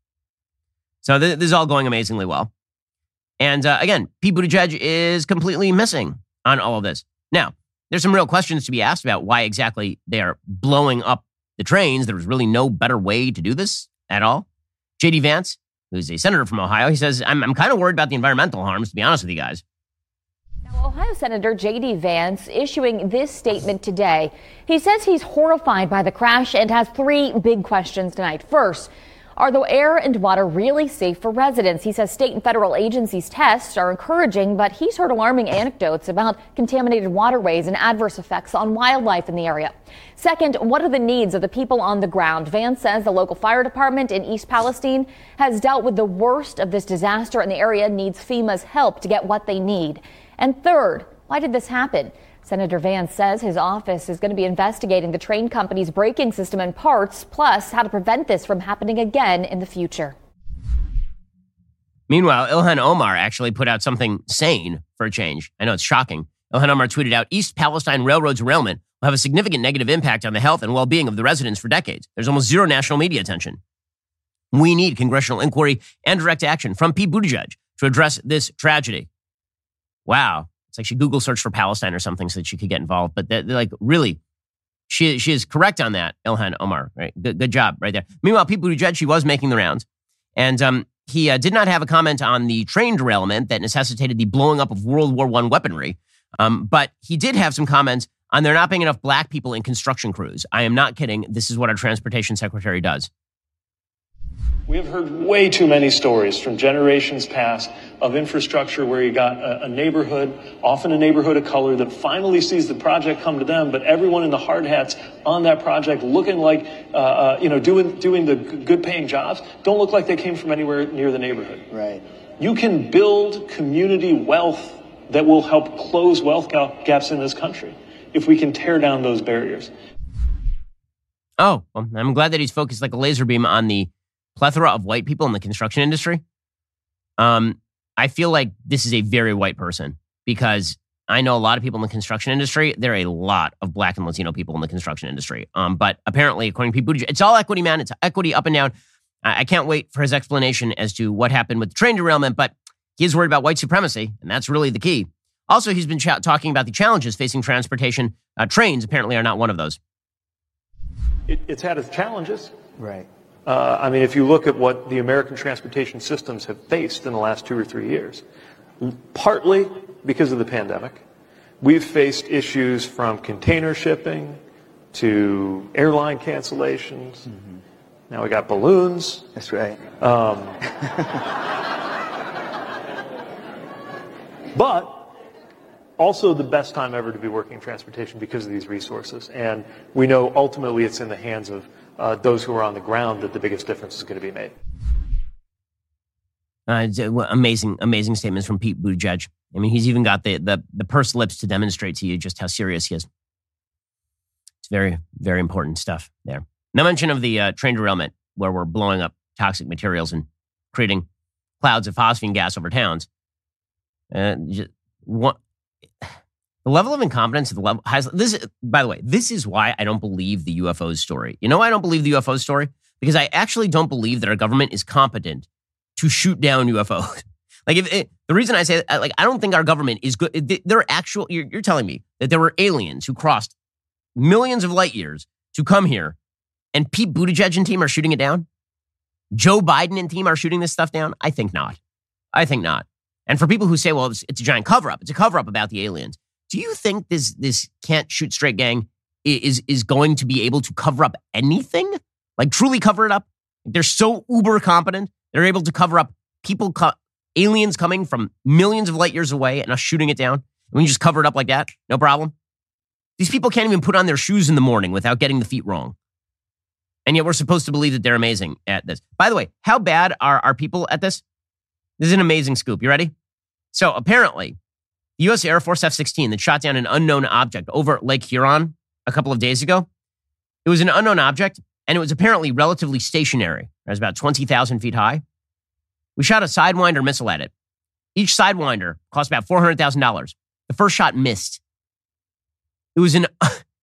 So this is all going amazingly well. And again, Pete Buttigieg is completely missing on all of this. Now, there's some real questions to be asked about why exactly they are blowing up the trains. There was really no better way to do this at all. J.D. Vance, who's a senator from Ohio, he says, I'm kind of worried about the environmental harms, to be honest with you guys. Now, Ohio Senator J.D. Vance issuing this statement today. He says he's horrified by the crash and has three big questions tonight. First, are the air and water really safe for residents? He says state and federal agencies' tests are encouraging, but he's heard alarming anecdotes about contaminated waterways and adverse effects on wildlife in the area. Second, what are the needs of the people on the ground? Vance says the local fire department in East Palestine has dealt with the worst of this disaster, and the area needs FEMA's help to get what they need. And third, why did this happen? Senator Vance says his office is going to be investigating the train company's braking system and parts, plus how to prevent this from happening again in the future. Meanwhile, Ilhan Omar actually put out something sane for a change. I know it's shocking. Ilhan Omar tweeted out, East Palestine Railroad's derailment will have a significant negative impact on the health and well-being of the residents for decades. There's almost zero national media attention. We need congressional inquiry and direct action from Pete Buttigieg to address this tragedy. Wow. It's like she Google searched for Palestine or something so that she could get involved. But they're like, really, she is correct on that, Ilhan Omar. Right? Good job right there. Meanwhile, Pete Buttigieg, she was making the rounds. And he did not have a comment on the train derailment that necessitated the blowing up of World War I weaponry. But he did have some comments on there not being enough black people in construction crews. I am not kidding. This is what our transportation secretary does. We have heard way too many stories from generations past of infrastructure where you got a neighborhood, often a neighborhood of color, that finally sees the project come to them, but everyone in the hard hats on that project looking like, doing the good-paying jobs, don't look like they came from anywhere near the neighborhood. Right. You can build community wealth that will help close wealth gaps in this country if we can tear down those barriers. Oh, well, I'm glad that he's focused like a laser beam on the plethora of white people in the construction industry. I feel like this is a very white person because I know a lot of people in the construction industry. There are a lot of black and Latino people in the construction industry. But apparently, according to Pete Buttigieg, it's all equity, man. It's equity up and down. I can't wait for his explanation as to what happened with the train derailment, but he is worried about white supremacy, and that's really the key. Also, he's been talking about the challenges facing transportation. Trains apparently are not one of those. It's had its challenges. Right. If you look at what the American transportation systems have faced in the last 2 or 3 years, partly because of the pandemic, we've faced issues from container shipping to airline cancellations. Mm-hmm. Now we got balloons. That's right. But also the best time ever to be working in transportation because of these resources. And we know ultimately it's in the hands of those who are on the ground that the biggest difference is going to be made. Amazing statements from Pete Buttigieg. I mean, he's even got the pursed lips to demonstrate to you just how serious he is. It's very, very important stuff there. No mention of the train derailment where we're blowing up toxic materials and creating clouds of phosphine gas over towns. The level of incompetence at the level has this. By the way, this is why I don't believe the UFOs story. You know why I don't believe the UFOs story? Because I actually don't believe that our government is competent to shoot down UFOs. The reason I say that, I don't think our government is good. You're telling me that there were aliens who crossed millions of light years to come here, and Pete Buttigieg and team are shooting it down? Joe Biden and team are shooting this stuff down? I think not. And for people who say, well, it's a giant cover-up. It's a cover-up about the aliens. Do you think this Can't Shoot Straight gang is going to be able to cover up anything? Like truly cover it up? They're so uber competent. They're able to cover up aliens coming from millions of light years away and us shooting it down. And we just cover it up like that. No problem. These people can't even put on their shoes in the morning without getting the feet wrong. And yet we're supposed to believe that they're amazing at this. By the way, how bad are our people at this? This is an amazing scoop. You ready? So apparently, the U.S. Air Force F-16 that shot down an unknown object over Lake Huron a couple of days ago, it was an unknown object, and it was apparently relatively stationary. It was about 20,000 feet high. We shot a Sidewinder missile at it. Each Sidewinder cost about $400,000. The first shot missed. It was an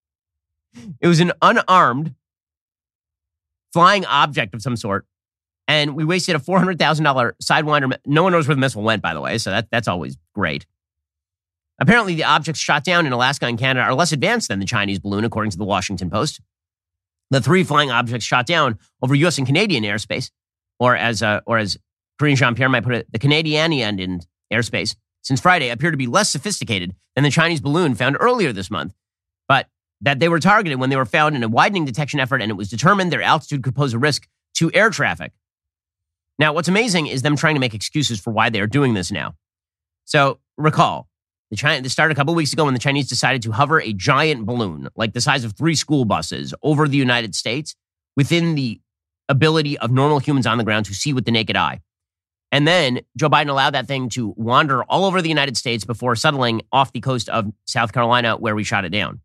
unarmed flying object of some sort, and we wasted a $400,000 Sidewinder. No one knows where the missile went, by the way, so that's always great. Apparently, the objects shot down in Alaska and Canada are less advanced than the Chinese balloon, according to the Washington Post. The 3 flying objects shot down over U.S. and Canadian airspace, or as Karine Jean-Pierre might put it, the Canadian airspace, since Friday appear to be less sophisticated than the Chinese balloon found earlier this month, but that they were targeted when they were found in a widening detection effort, and it was determined their altitude could pose a risk to air traffic. Now, what's amazing is them trying to make excuses for why they are doing this now. So recall, this started a couple weeks ago when the Chinese decided to hover a giant balloon, like the size of 3 school buses, over the United States within the ability of normal humans on the ground to see with the naked eye. And then Joe Biden allowed that thing to wander all over the United States before settling off the coast of South Carolina, where we shot it down.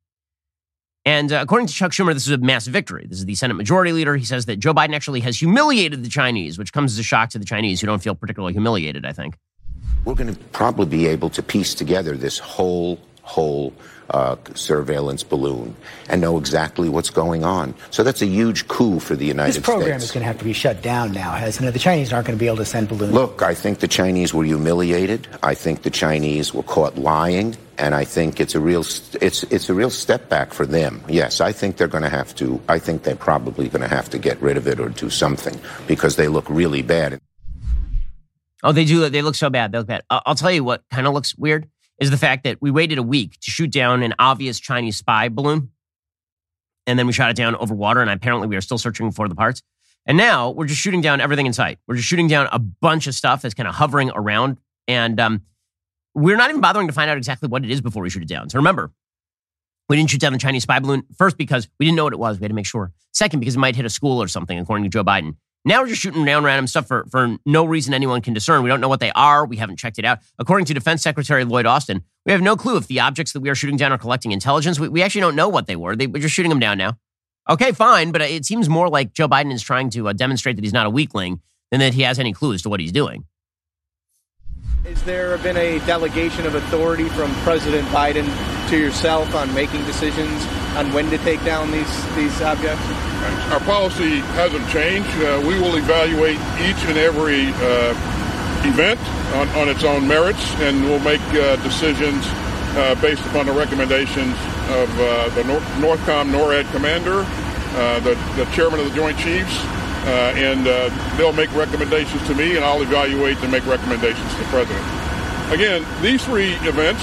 And according to Chuck Schumer, this is a massive victory. This is the Senate Majority Leader. He says that Joe Biden actually has humiliated the Chinese, which comes as a shock to the Chinese, who don't feel particularly humiliated, I think. We're going to probably be able to piece together this whole surveillance balloon and know exactly what's going on. So that's a huge coup for the United States. This program is going to have to be shut down now. The Chinese aren't going to be able to send balloons. Look, I think the Chinese were humiliated. I think the Chinese were caught lying, and I think it's a real step back for them. Yes, I think they're probably going to have to get rid of it or do something because they look really bad. Oh, they do. They look so bad. They look bad. I'll tell you what kind of looks weird is the fact that we waited a week to shoot down an obvious Chinese spy balloon. And then we shot it down over water. And apparently we are still searching for the parts. And now we're just shooting down everything in sight. We're just shooting down a bunch of stuff that's kind of hovering around. And we're not even bothering to find out exactly what it is before we shoot it down. So remember, we didn't shoot down the Chinese spy balloon. First, because we didn't know what it was. We had to make sure. Second, because it might hit a school or something, according to Joe Biden. Now we're just shooting down random stuff for no reason anyone can discern. We don't know what they are. We haven't checked it out. According to Defense Secretary Lloyd Austin, we have no clue if the objects that we are shooting down are collecting intelligence. We actually don't know what they were. We're just shooting them down now. Okay, fine, but it seems more like Joe Biden is trying to demonstrate that he's not a weakling than that he has any clue as to what he's doing. Has there been a delegation of authority from President Biden to yourself on making decisions on when to take down these objects? Our policy hasn't changed. We will evaluate each and every event on its own merits, and we'll make decisions based upon the recommendations of the NORTHCOM NORAD commander, the chairman of the Joint Chiefs, and they'll make recommendations to me, and I'll evaluate and make recommendations to the president. Again, these 3 events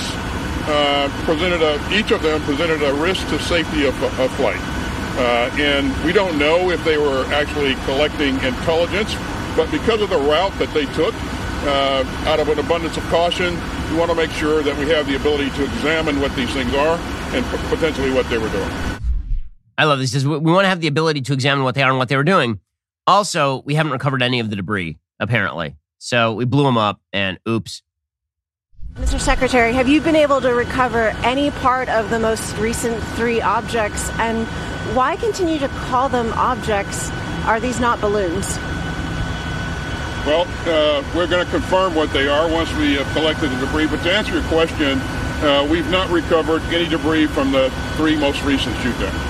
each of them presented a risk to safety of flight. And we don't know if they were actually collecting intelligence, but because of the route that they took, out of an abundance of caution, we want to make sure that we have the ability to examine what these things are and potentially what they were doing. I love this. We want to have the ability to examine what they are and what they were doing. Also, we haven't recovered any of the debris, apparently. So we blew them up and oops. Mr. Secretary, have you been able to recover any part of the most recent 3 objects? And why continue to call them objects? Are these not balloons? Well, we're going to confirm what they are once we have collected the debris. But to answer your question, we've not recovered any debris from the 3 most recent shoot-downs.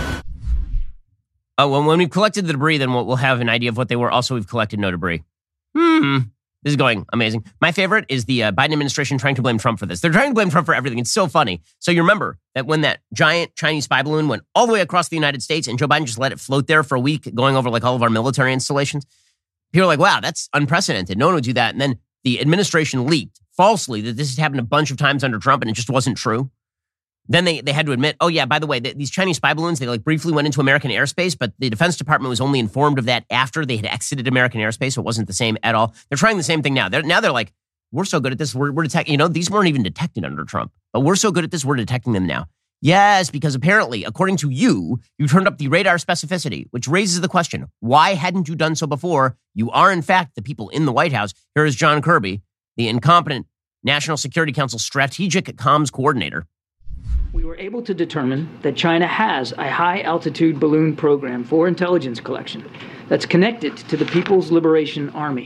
Oh, when we've collected the debris, then we'll have an idea of what they were. Also, we've collected no debris. This is going amazing. My favorite is the Biden administration trying to blame Trump for this. They're trying to blame Trump for everything. It's so funny. So you remember that when that giant Chinese spy balloon went all the way across the United States and Joe Biden just let it float there for a week, going over like all of our military installations? People are like, wow, that's unprecedented. No one would do that. And then the administration leaked falsely that this had happened a bunch of times under Trump and it just wasn't true. Then they had to admit, oh yeah, by the way, these Chinese spy balloons, they like briefly went into American airspace, but the Defense Department was only informed of that after they had exited American airspace, so it wasn't the same at all. They're trying the same thing now. They're like, we're so good at this, we're detecting, these weren't even detected under Trump, but we're so good at this, we're detecting them now. Yes, because apparently, according to you turned up the radar specificity, which raises the question, why hadn't you done so before? You are, in fact, the people in the White House. Here is John Kirby, the incompetent National Security Council Strategic Comms Coordinator. We were able to determine that China has a high-altitude balloon program for intelligence collection that's connected to the People's Liberation Army.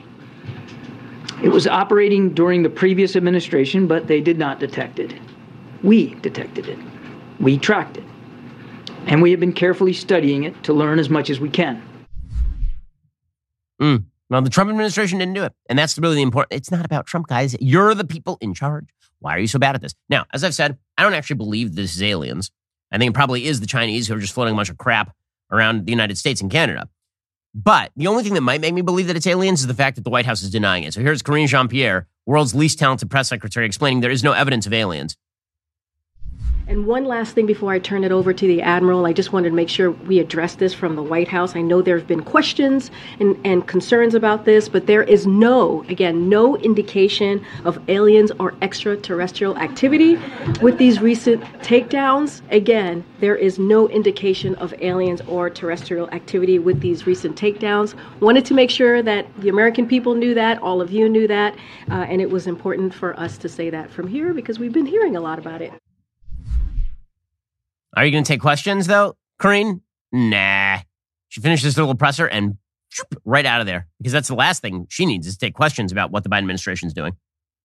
It was operating during the previous administration, but they did not detect it. We detected it. We tracked it. And we have been carefully studying it to learn as much as we can. Well, the Trump administration didn't do it. And that's really the important. It's not about Trump, guys. You're the people in charge. Why are you so bad at this? Now, as I've said, I don't actually believe this is aliens. I think it probably is the Chinese who are just floating a bunch of crap around the United States and Canada. But the only thing that might make me believe that it's aliens is the fact that the White House is denying it. So here's Karine Jean-Pierre, world's least talented press secretary, explaining there is no evidence of aliens. And one last thing before I turn it over to the Admiral, I just wanted to make sure we address this from the White House. I know there have been questions and concerns about this, but there is no indication of aliens or extraterrestrial activity with these recent takedowns. Again, there is no indication of aliens or terrestrial activity with these recent takedowns. Wanted to make sure that the American people knew that, all of you knew that, and it was important for us to say that from here because we've been hearing a lot about it. Are you going to take questions, though, Karine? Nah. She finished this little presser and right out of there because that's the last thing she needs is to take questions about what the Biden administration is doing.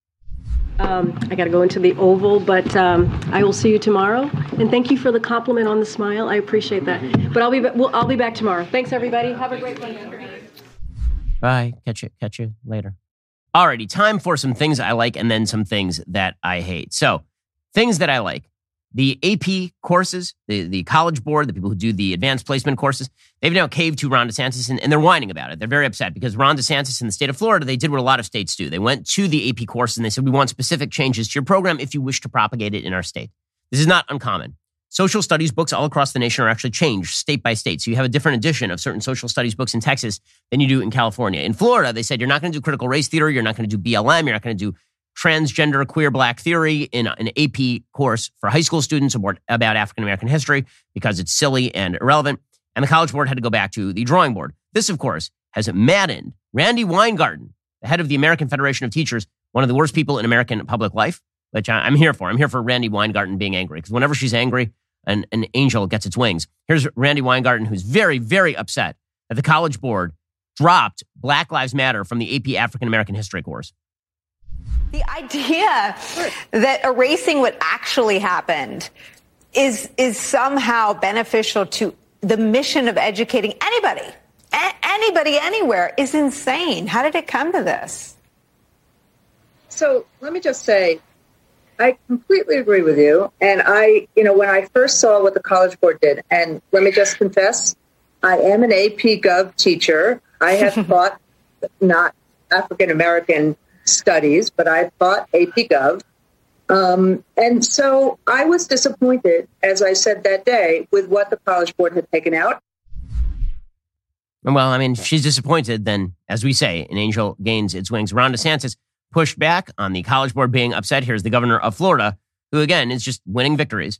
I got to go into the Oval, but I will see you tomorrow. And thank you for the compliment on the smile. I appreciate that. But I'll be back tomorrow. Thanks, everybody. Have a great one. Bye. Catch you later. Alrighty, time for some things I like and then some things that I hate. So, things that I like. The AP courses, the College Board, the people who do the advanced placement courses, they've now caved to Ron DeSantis and they're whining about it. They're very upset because Ron DeSantis in the state of Florida, they did what a lot of states do. They went to the AP courses and they said, we want specific changes to your program if you wish to propagate it in our state. This is not uncommon. Social studies books all across the nation are actually changed state by state. So you have a different edition of certain social studies books in Texas than you do in California. In Florida, they said, you're not going to do critical race theory. You're not going to do BLM. You're not going to do transgender queer black theory in an AP course for high school students about African-American history because it's silly and irrelevant. And the College Board had to go back to the drawing board. This, of course, has maddened Randi Weingarten, the head of the American Federation of Teachers, one of the worst people in American public life, which I'm here for. I'm here for Randi Weingarten being angry because whenever she's angry, an angel gets its wings. Here's Randi Weingarten, who's very, very upset that the College Board dropped Black Lives Matter from the AP African-American history course. The idea that erasing what actually happened is somehow beneficial to the mission of educating anybody anywhere is insane. How did it come to this? So let me just say, I completely agree with you. And when I first saw what the College Board did, and let me just confess, I am an AP Gov teacher. I have taught not African-American studies, but I taught AP Gov. And so I was disappointed, as I said that day, with what the College Board had taken out. Well, I mean, she's disappointed, then, as we say, an angel gains its wings. Ron DeSantis pushed back on the College Board being upset. Here's the governor of Florida, who, again, is just winning victories.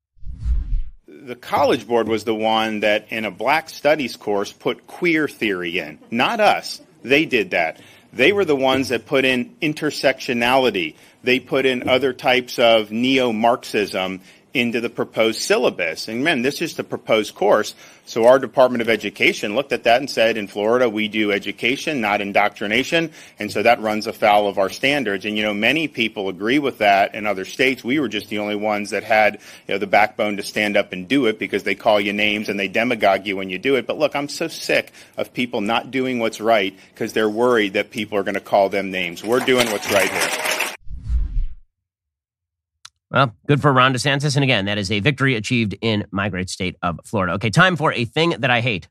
The College Board was the one that, in a Black Studies course, put queer theory in. Not us. They did that. They were the ones that put in intersectionality. They put in other types of neo-Marxism into the proposed syllabus. And, man, this is the proposed course. So our Department of Education looked at that and said, in Florida, we do education, not indoctrination. And so that runs afoul of our standards. And, many people agree with that in other states. We were just the only ones that had, the backbone to stand up and do it because they call you names and they demagogue you when you do it. But look, I'm so sick of people not doing what's right because they're worried that people are going to call them names. We're doing what's right here. Well, good for Ron DeSantis. And again, that is a victory achieved in my great state of Florida. Okay, time for a thing that I hate.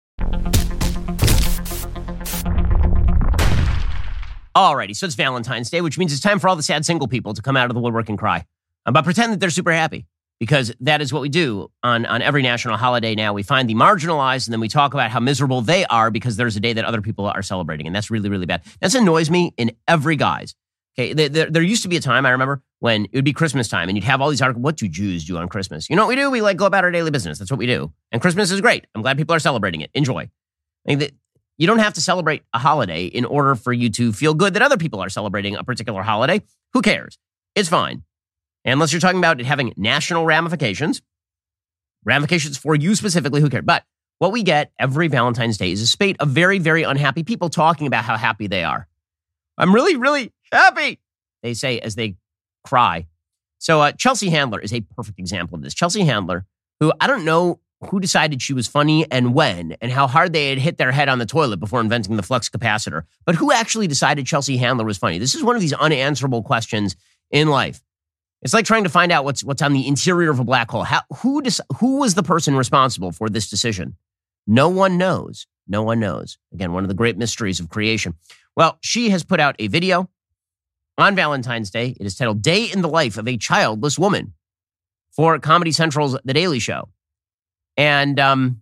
Alrighty, so it's Valentine's Day, which means it's time for all the sad single people to come out of the woodwork and cry. But pretend that they're super happy, because that is what we do on every national holiday now. We find the marginalized, and then we talk about how miserable they are because there's a day that other people are celebrating, and that's really, really bad. That annoys me in every guise. Okay, there used to be a time, I remember, when it would be Christmas time, and you'd have all these articles, what do Jews do on Christmas? You know what we do? We go about our daily business. That's what we do. And Christmas is great. I'm glad people are celebrating it. Enjoy. I mean, you don't have to celebrate a holiday in order for you to feel good that other people are celebrating a particular holiday. Who cares? It's fine. Unless you're talking about it having national ramifications for you specifically, who cares? But what we get every Valentine's Day is a spate of very, very unhappy people talking about how happy they are. I'm really, really happy, they say as they cry. So Chelsea Handler is a perfect example of this. Chelsea Handler, who I don't know who decided she was funny and when, and how hard they had hit their head on the toilet before inventing the flux capacitor. But who actually decided Chelsea Handler was funny? This is one of these unanswerable questions in life. It's like trying to find out what's on the interior of a black hole. Who was the person responsible for this decision? No one knows. No one knows. Again, one of the great mysteries of creation. Well, she has put out a video on Valentine's Day. It is titled Day in the Life of a Childless Woman for Comedy Central's The Daily Show. And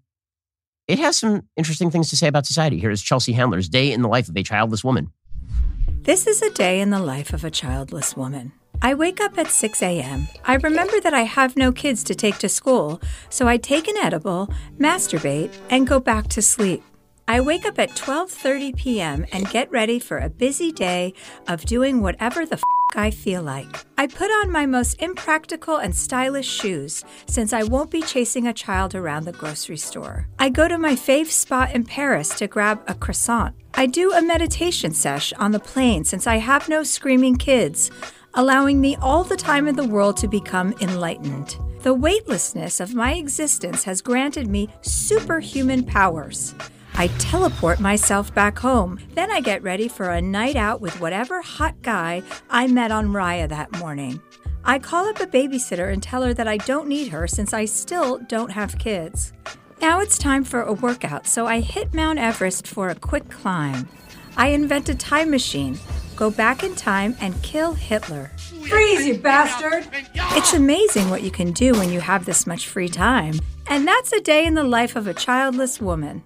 it has some interesting things to say about society. Here is Chelsea Handler's Day in the Life of a Childless Woman. This is a day in the life of a childless woman. I wake up at 6 a.m. I remember that I have no kids to take to school, so I take an edible, masturbate, and go back to sleep. I wake up at 12:30 p.m. and get ready for a busy day of doing whatever the I feel like. I put on my most impractical and stylish shoes since I won't be chasing a child around the grocery store. I go to my fave spot in Paris to grab a croissant. I do a meditation sesh on the plane since I have no screaming kids, allowing me all the time in the world to become enlightened. The weightlessness of my existence has granted me superhuman powers. I teleport myself back home. Then I get ready for a night out with whatever hot guy I met on Raya that morning. I call up a babysitter and tell her that I don't need her since I still don't have kids. Now it's time for a workout, so I hit Mount Everest for a quick climb. I invent a time machine, go back in time, and kill Hitler. Freeze, you bastard! It's amazing what you can do when you have this much free time. And that's a day in the life of a childless woman.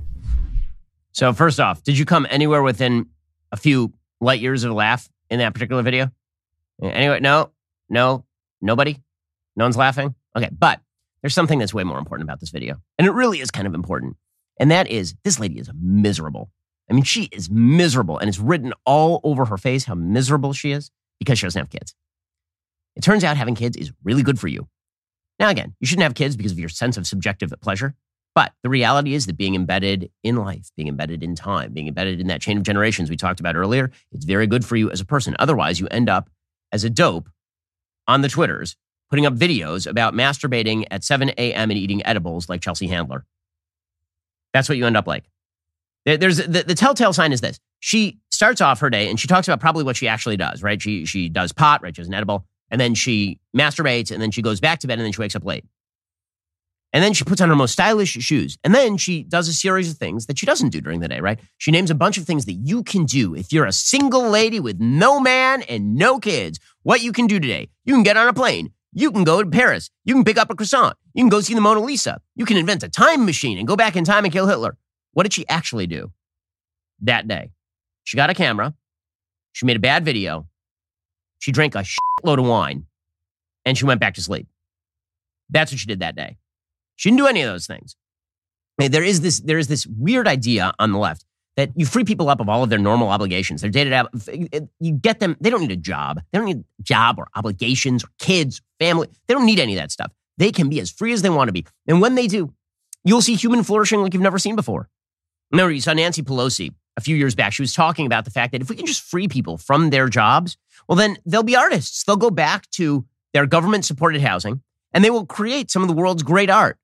So first off, did you come anywhere within a few light years of a laugh in that particular video? Anyway, no, nobody? No one's laughing? Okay, but there's something that's way more important about this video. And it really is kind of important. And that is, this lady is miserable. I mean, she is miserable. And it's written all over her face how miserable she is because she doesn't have kids. It turns out having kids is really good for you. Now, again, you shouldn't have kids because of your sense of subjective pleasure. But the reality is that being embedded in life, being embedded in time, being embedded in that chain of generations we talked about earlier, it's very good for you as a person. Otherwise, you end up as a dope on the Twitters, putting up videos about masturbating at 7 a.m. and eating edibles like Chelsea Handler. That's what you end up like. There's the telltale sign is this. She starts off her day and she talks about probably what she actually does, right? She does pot, right? She has an edible, and then she masturbates, and then she goes back to bed, and then she wakes up late. And then she puts on her most stylish shoes. And then she does a series of things that she doesn't do during the day, right? She names a bunch of things that you can do if you're a single lady with no man and no kids. What you can do today. You can get on a plane. You can go to Paris. You can pick up a croissant. You can go see the Mona Lisa. You can invent a time machine and go back in time and kill Hitler. What did she actually do that day? She got a camera. She made a bad video. She drank a shitload of wine. And she went back to sleep. That's what she did that day. She didn't do any of those things. There is this weird idea on the left that you free people up of all of their normal obligations. Their day-to-day, you get them, they don't need a job. They don't need a job or obligations or kids, family. They don't need any of that stuff. They can be as free as they want to be. And when they do, you'll see human flourishing like you've never seen before. Remember, you saw Nancy Pelosi a few years back. She was talking about the fact that if we can just free people from their jobs, well, then they'll be artists. They'll go back to their government-supported housing, and they will create some of the world's great art.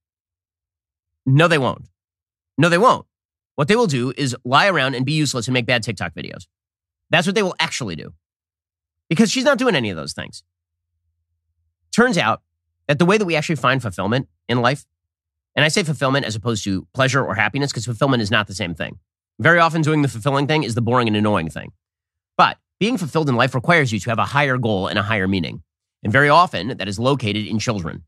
No, they won't. No, they won't. What they will do is lie around and be useless and make bad TikTok videos. That's what they will actually do. Because she's not doing any of those things. Turns out that the way that we actually find fulfillment in life, and I say fulfillment as opposed to pleasure or happiness because fulfillment is not the same thing. Very often doing the fulfilling thing is the boring and annoying thing. But being fulfilled in life requires you to have a higher goal and a higher meaning. And very often that is located in children.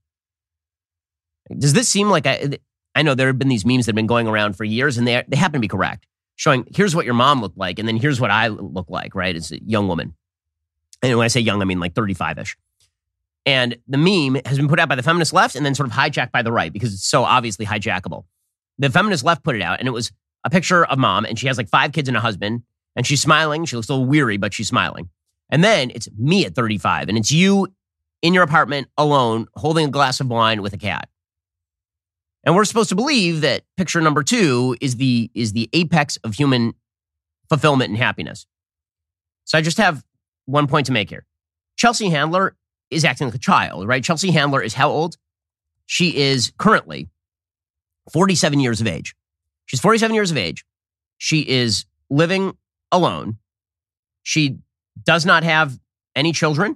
Does this seem like I know there have been these memes that have been going around for years, and they happen to be correct, showing here's what your mom looked like, and then here's what I look like, right? It's a young woman. And when I say young, I mean like 35-ish. And the meme has been put out by the feminist left and then sort of hijacked by the right because it's so obviously hijackable. The feminist left put it out, and it was a picture of mom, and she has like 5 kids and a husband, and she's smiling. She looks a little weary, but she's smiling. And then it's me at 35, and it's you in your apartment alone holding a glass of wine with a cat. And we're supposed to believe that picture number 2 is the apex of human fulfillment and happiness. So I just have one point to make here. Chelsea Handler is acting like a child, right? Chelsea Handler is how old? She is currently 47 years of age. She's 47 years of age. She is living alone. She does not have any children.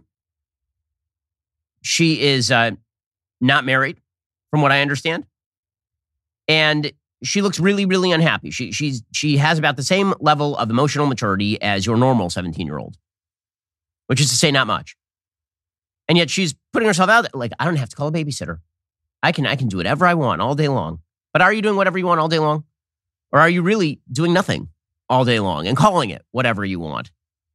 She is not married, from what I understand. And she looks really, really unhappy. She has about the same level of emotional maturity as your normal 17-year-old, which is to say not much. And yet she's putting herself out there, like, I don't have to call a babysitter. I can do whatever I want all day long. But are you doing whatever you want all day long? Or are you really doing nothing all day long and calling it whatever you want?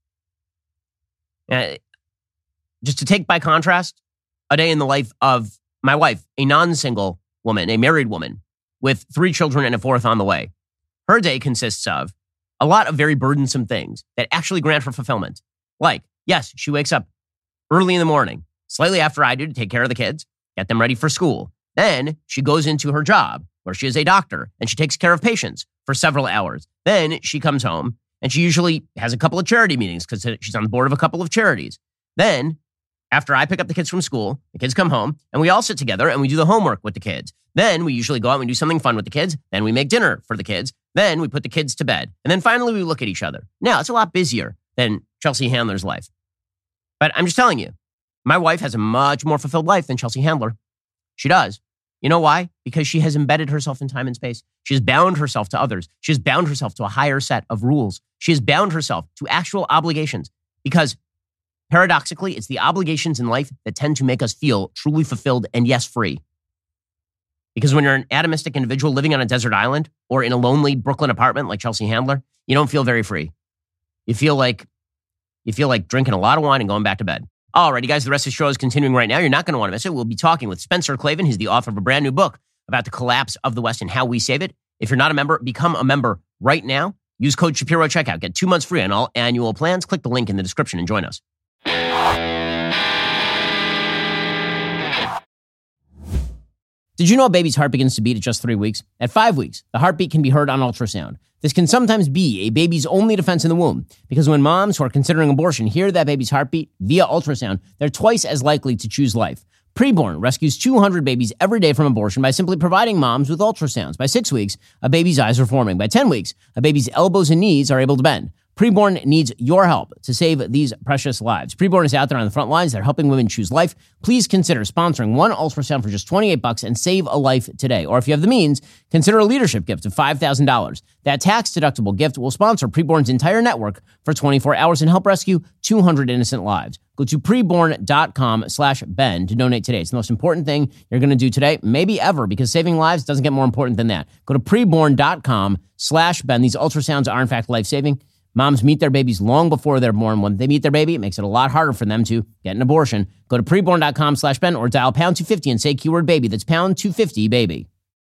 Just to take by contrast, a day in the life of my wife, a non-single woman, a married woman with 3 children and a 4th on the way. Her day consists of a lot of very burdensome things that actually grant her fulfillment. Like, yes, she wakes up early in the morning, slightly after I do, to take care of the kids, get them ready for school. Then she goes into her job where she is a doctor and she takes care of patients for several hours. Then she comes home and she usually has a couple of charity meetings because she's on the board of a couple of charities. Then after I pick up the kids from school, the kids come home and we all sit together and we do the homework with the kids. Then we usually go out and we do something fun with the kids. Then we make dinner for the kids. Then we put the kids to bed. And then finally we look at each other. Now, it's a lot busier than Chelsea Handler's life. But I'm just telling you, my wife has a much more fulfilled life than Chelsea Handler. She does. You know why? Because she has embedded herself in time and space. She has bound herself to others. She has bound herself to a higher set of rules. She has bound herself to actual obligations. Because paradoxically, it's the obligations in life that tend to make us feel truly fulfilled and, yes, free. Because when you're an atomistic individual living on a desert island or in a lonely Brooklyn apartment like Chelsea Handler, you don't feel very free. You feel like drinking a lot of wine and going back to bed. All right, you guys, the rest of the show is continuing right now. You're not going to want to miss it. We'll be talking with Spencer Klavan. He's the author of a brand new book about the collapse of the West and how we save it. If you're not a member, become a member right now. Use code Shapiro at checkout. Get 2 months free on all annual plans. Click the link in the description and join us. Did you know a baby's heart begins to beat at just 3 weeks? At 5 weeks, the heartbeat can be heard on ultrasound. This can sometimes be a baby's only defense in the womb, because when moms who are considering abortion hear that baby's heartbeat via ultrasound, they're twice as likely to choose life. Preborn rescues 200 babies every day from abortion by simply providing moms with ultrasounds. By 6 weeks, a baby's eyes are forming. By 10 weeks, a baby's elbows and knees are able to bend. Preborn needs your help to save these precious lives. Preborn is out there on the front lines. They're helping women choose life. Please consider sponsoring one ultrasound for just $28 and save a life today. Or if you have the means, consider a leadership gift of $5,000. That tax-deductible gift will sponsor Preborn's entire network for 24 hours and help rescue 200 innocent lives. Go to preborn.com/Ben to donate today. It's the most important thing you're going to do today, maybe ever, because saving lives doesn't get more important than that. Go to preborn.com/Ben. These ultrasounds are, in fact, life-saving. Moms meet their babies long before they're born. When they meet their baby, it makes it a lot harder for them to get an abortion. Go to preborn.com/Ben or dial pound 250 and say keyword baby. That's pound 250 baby.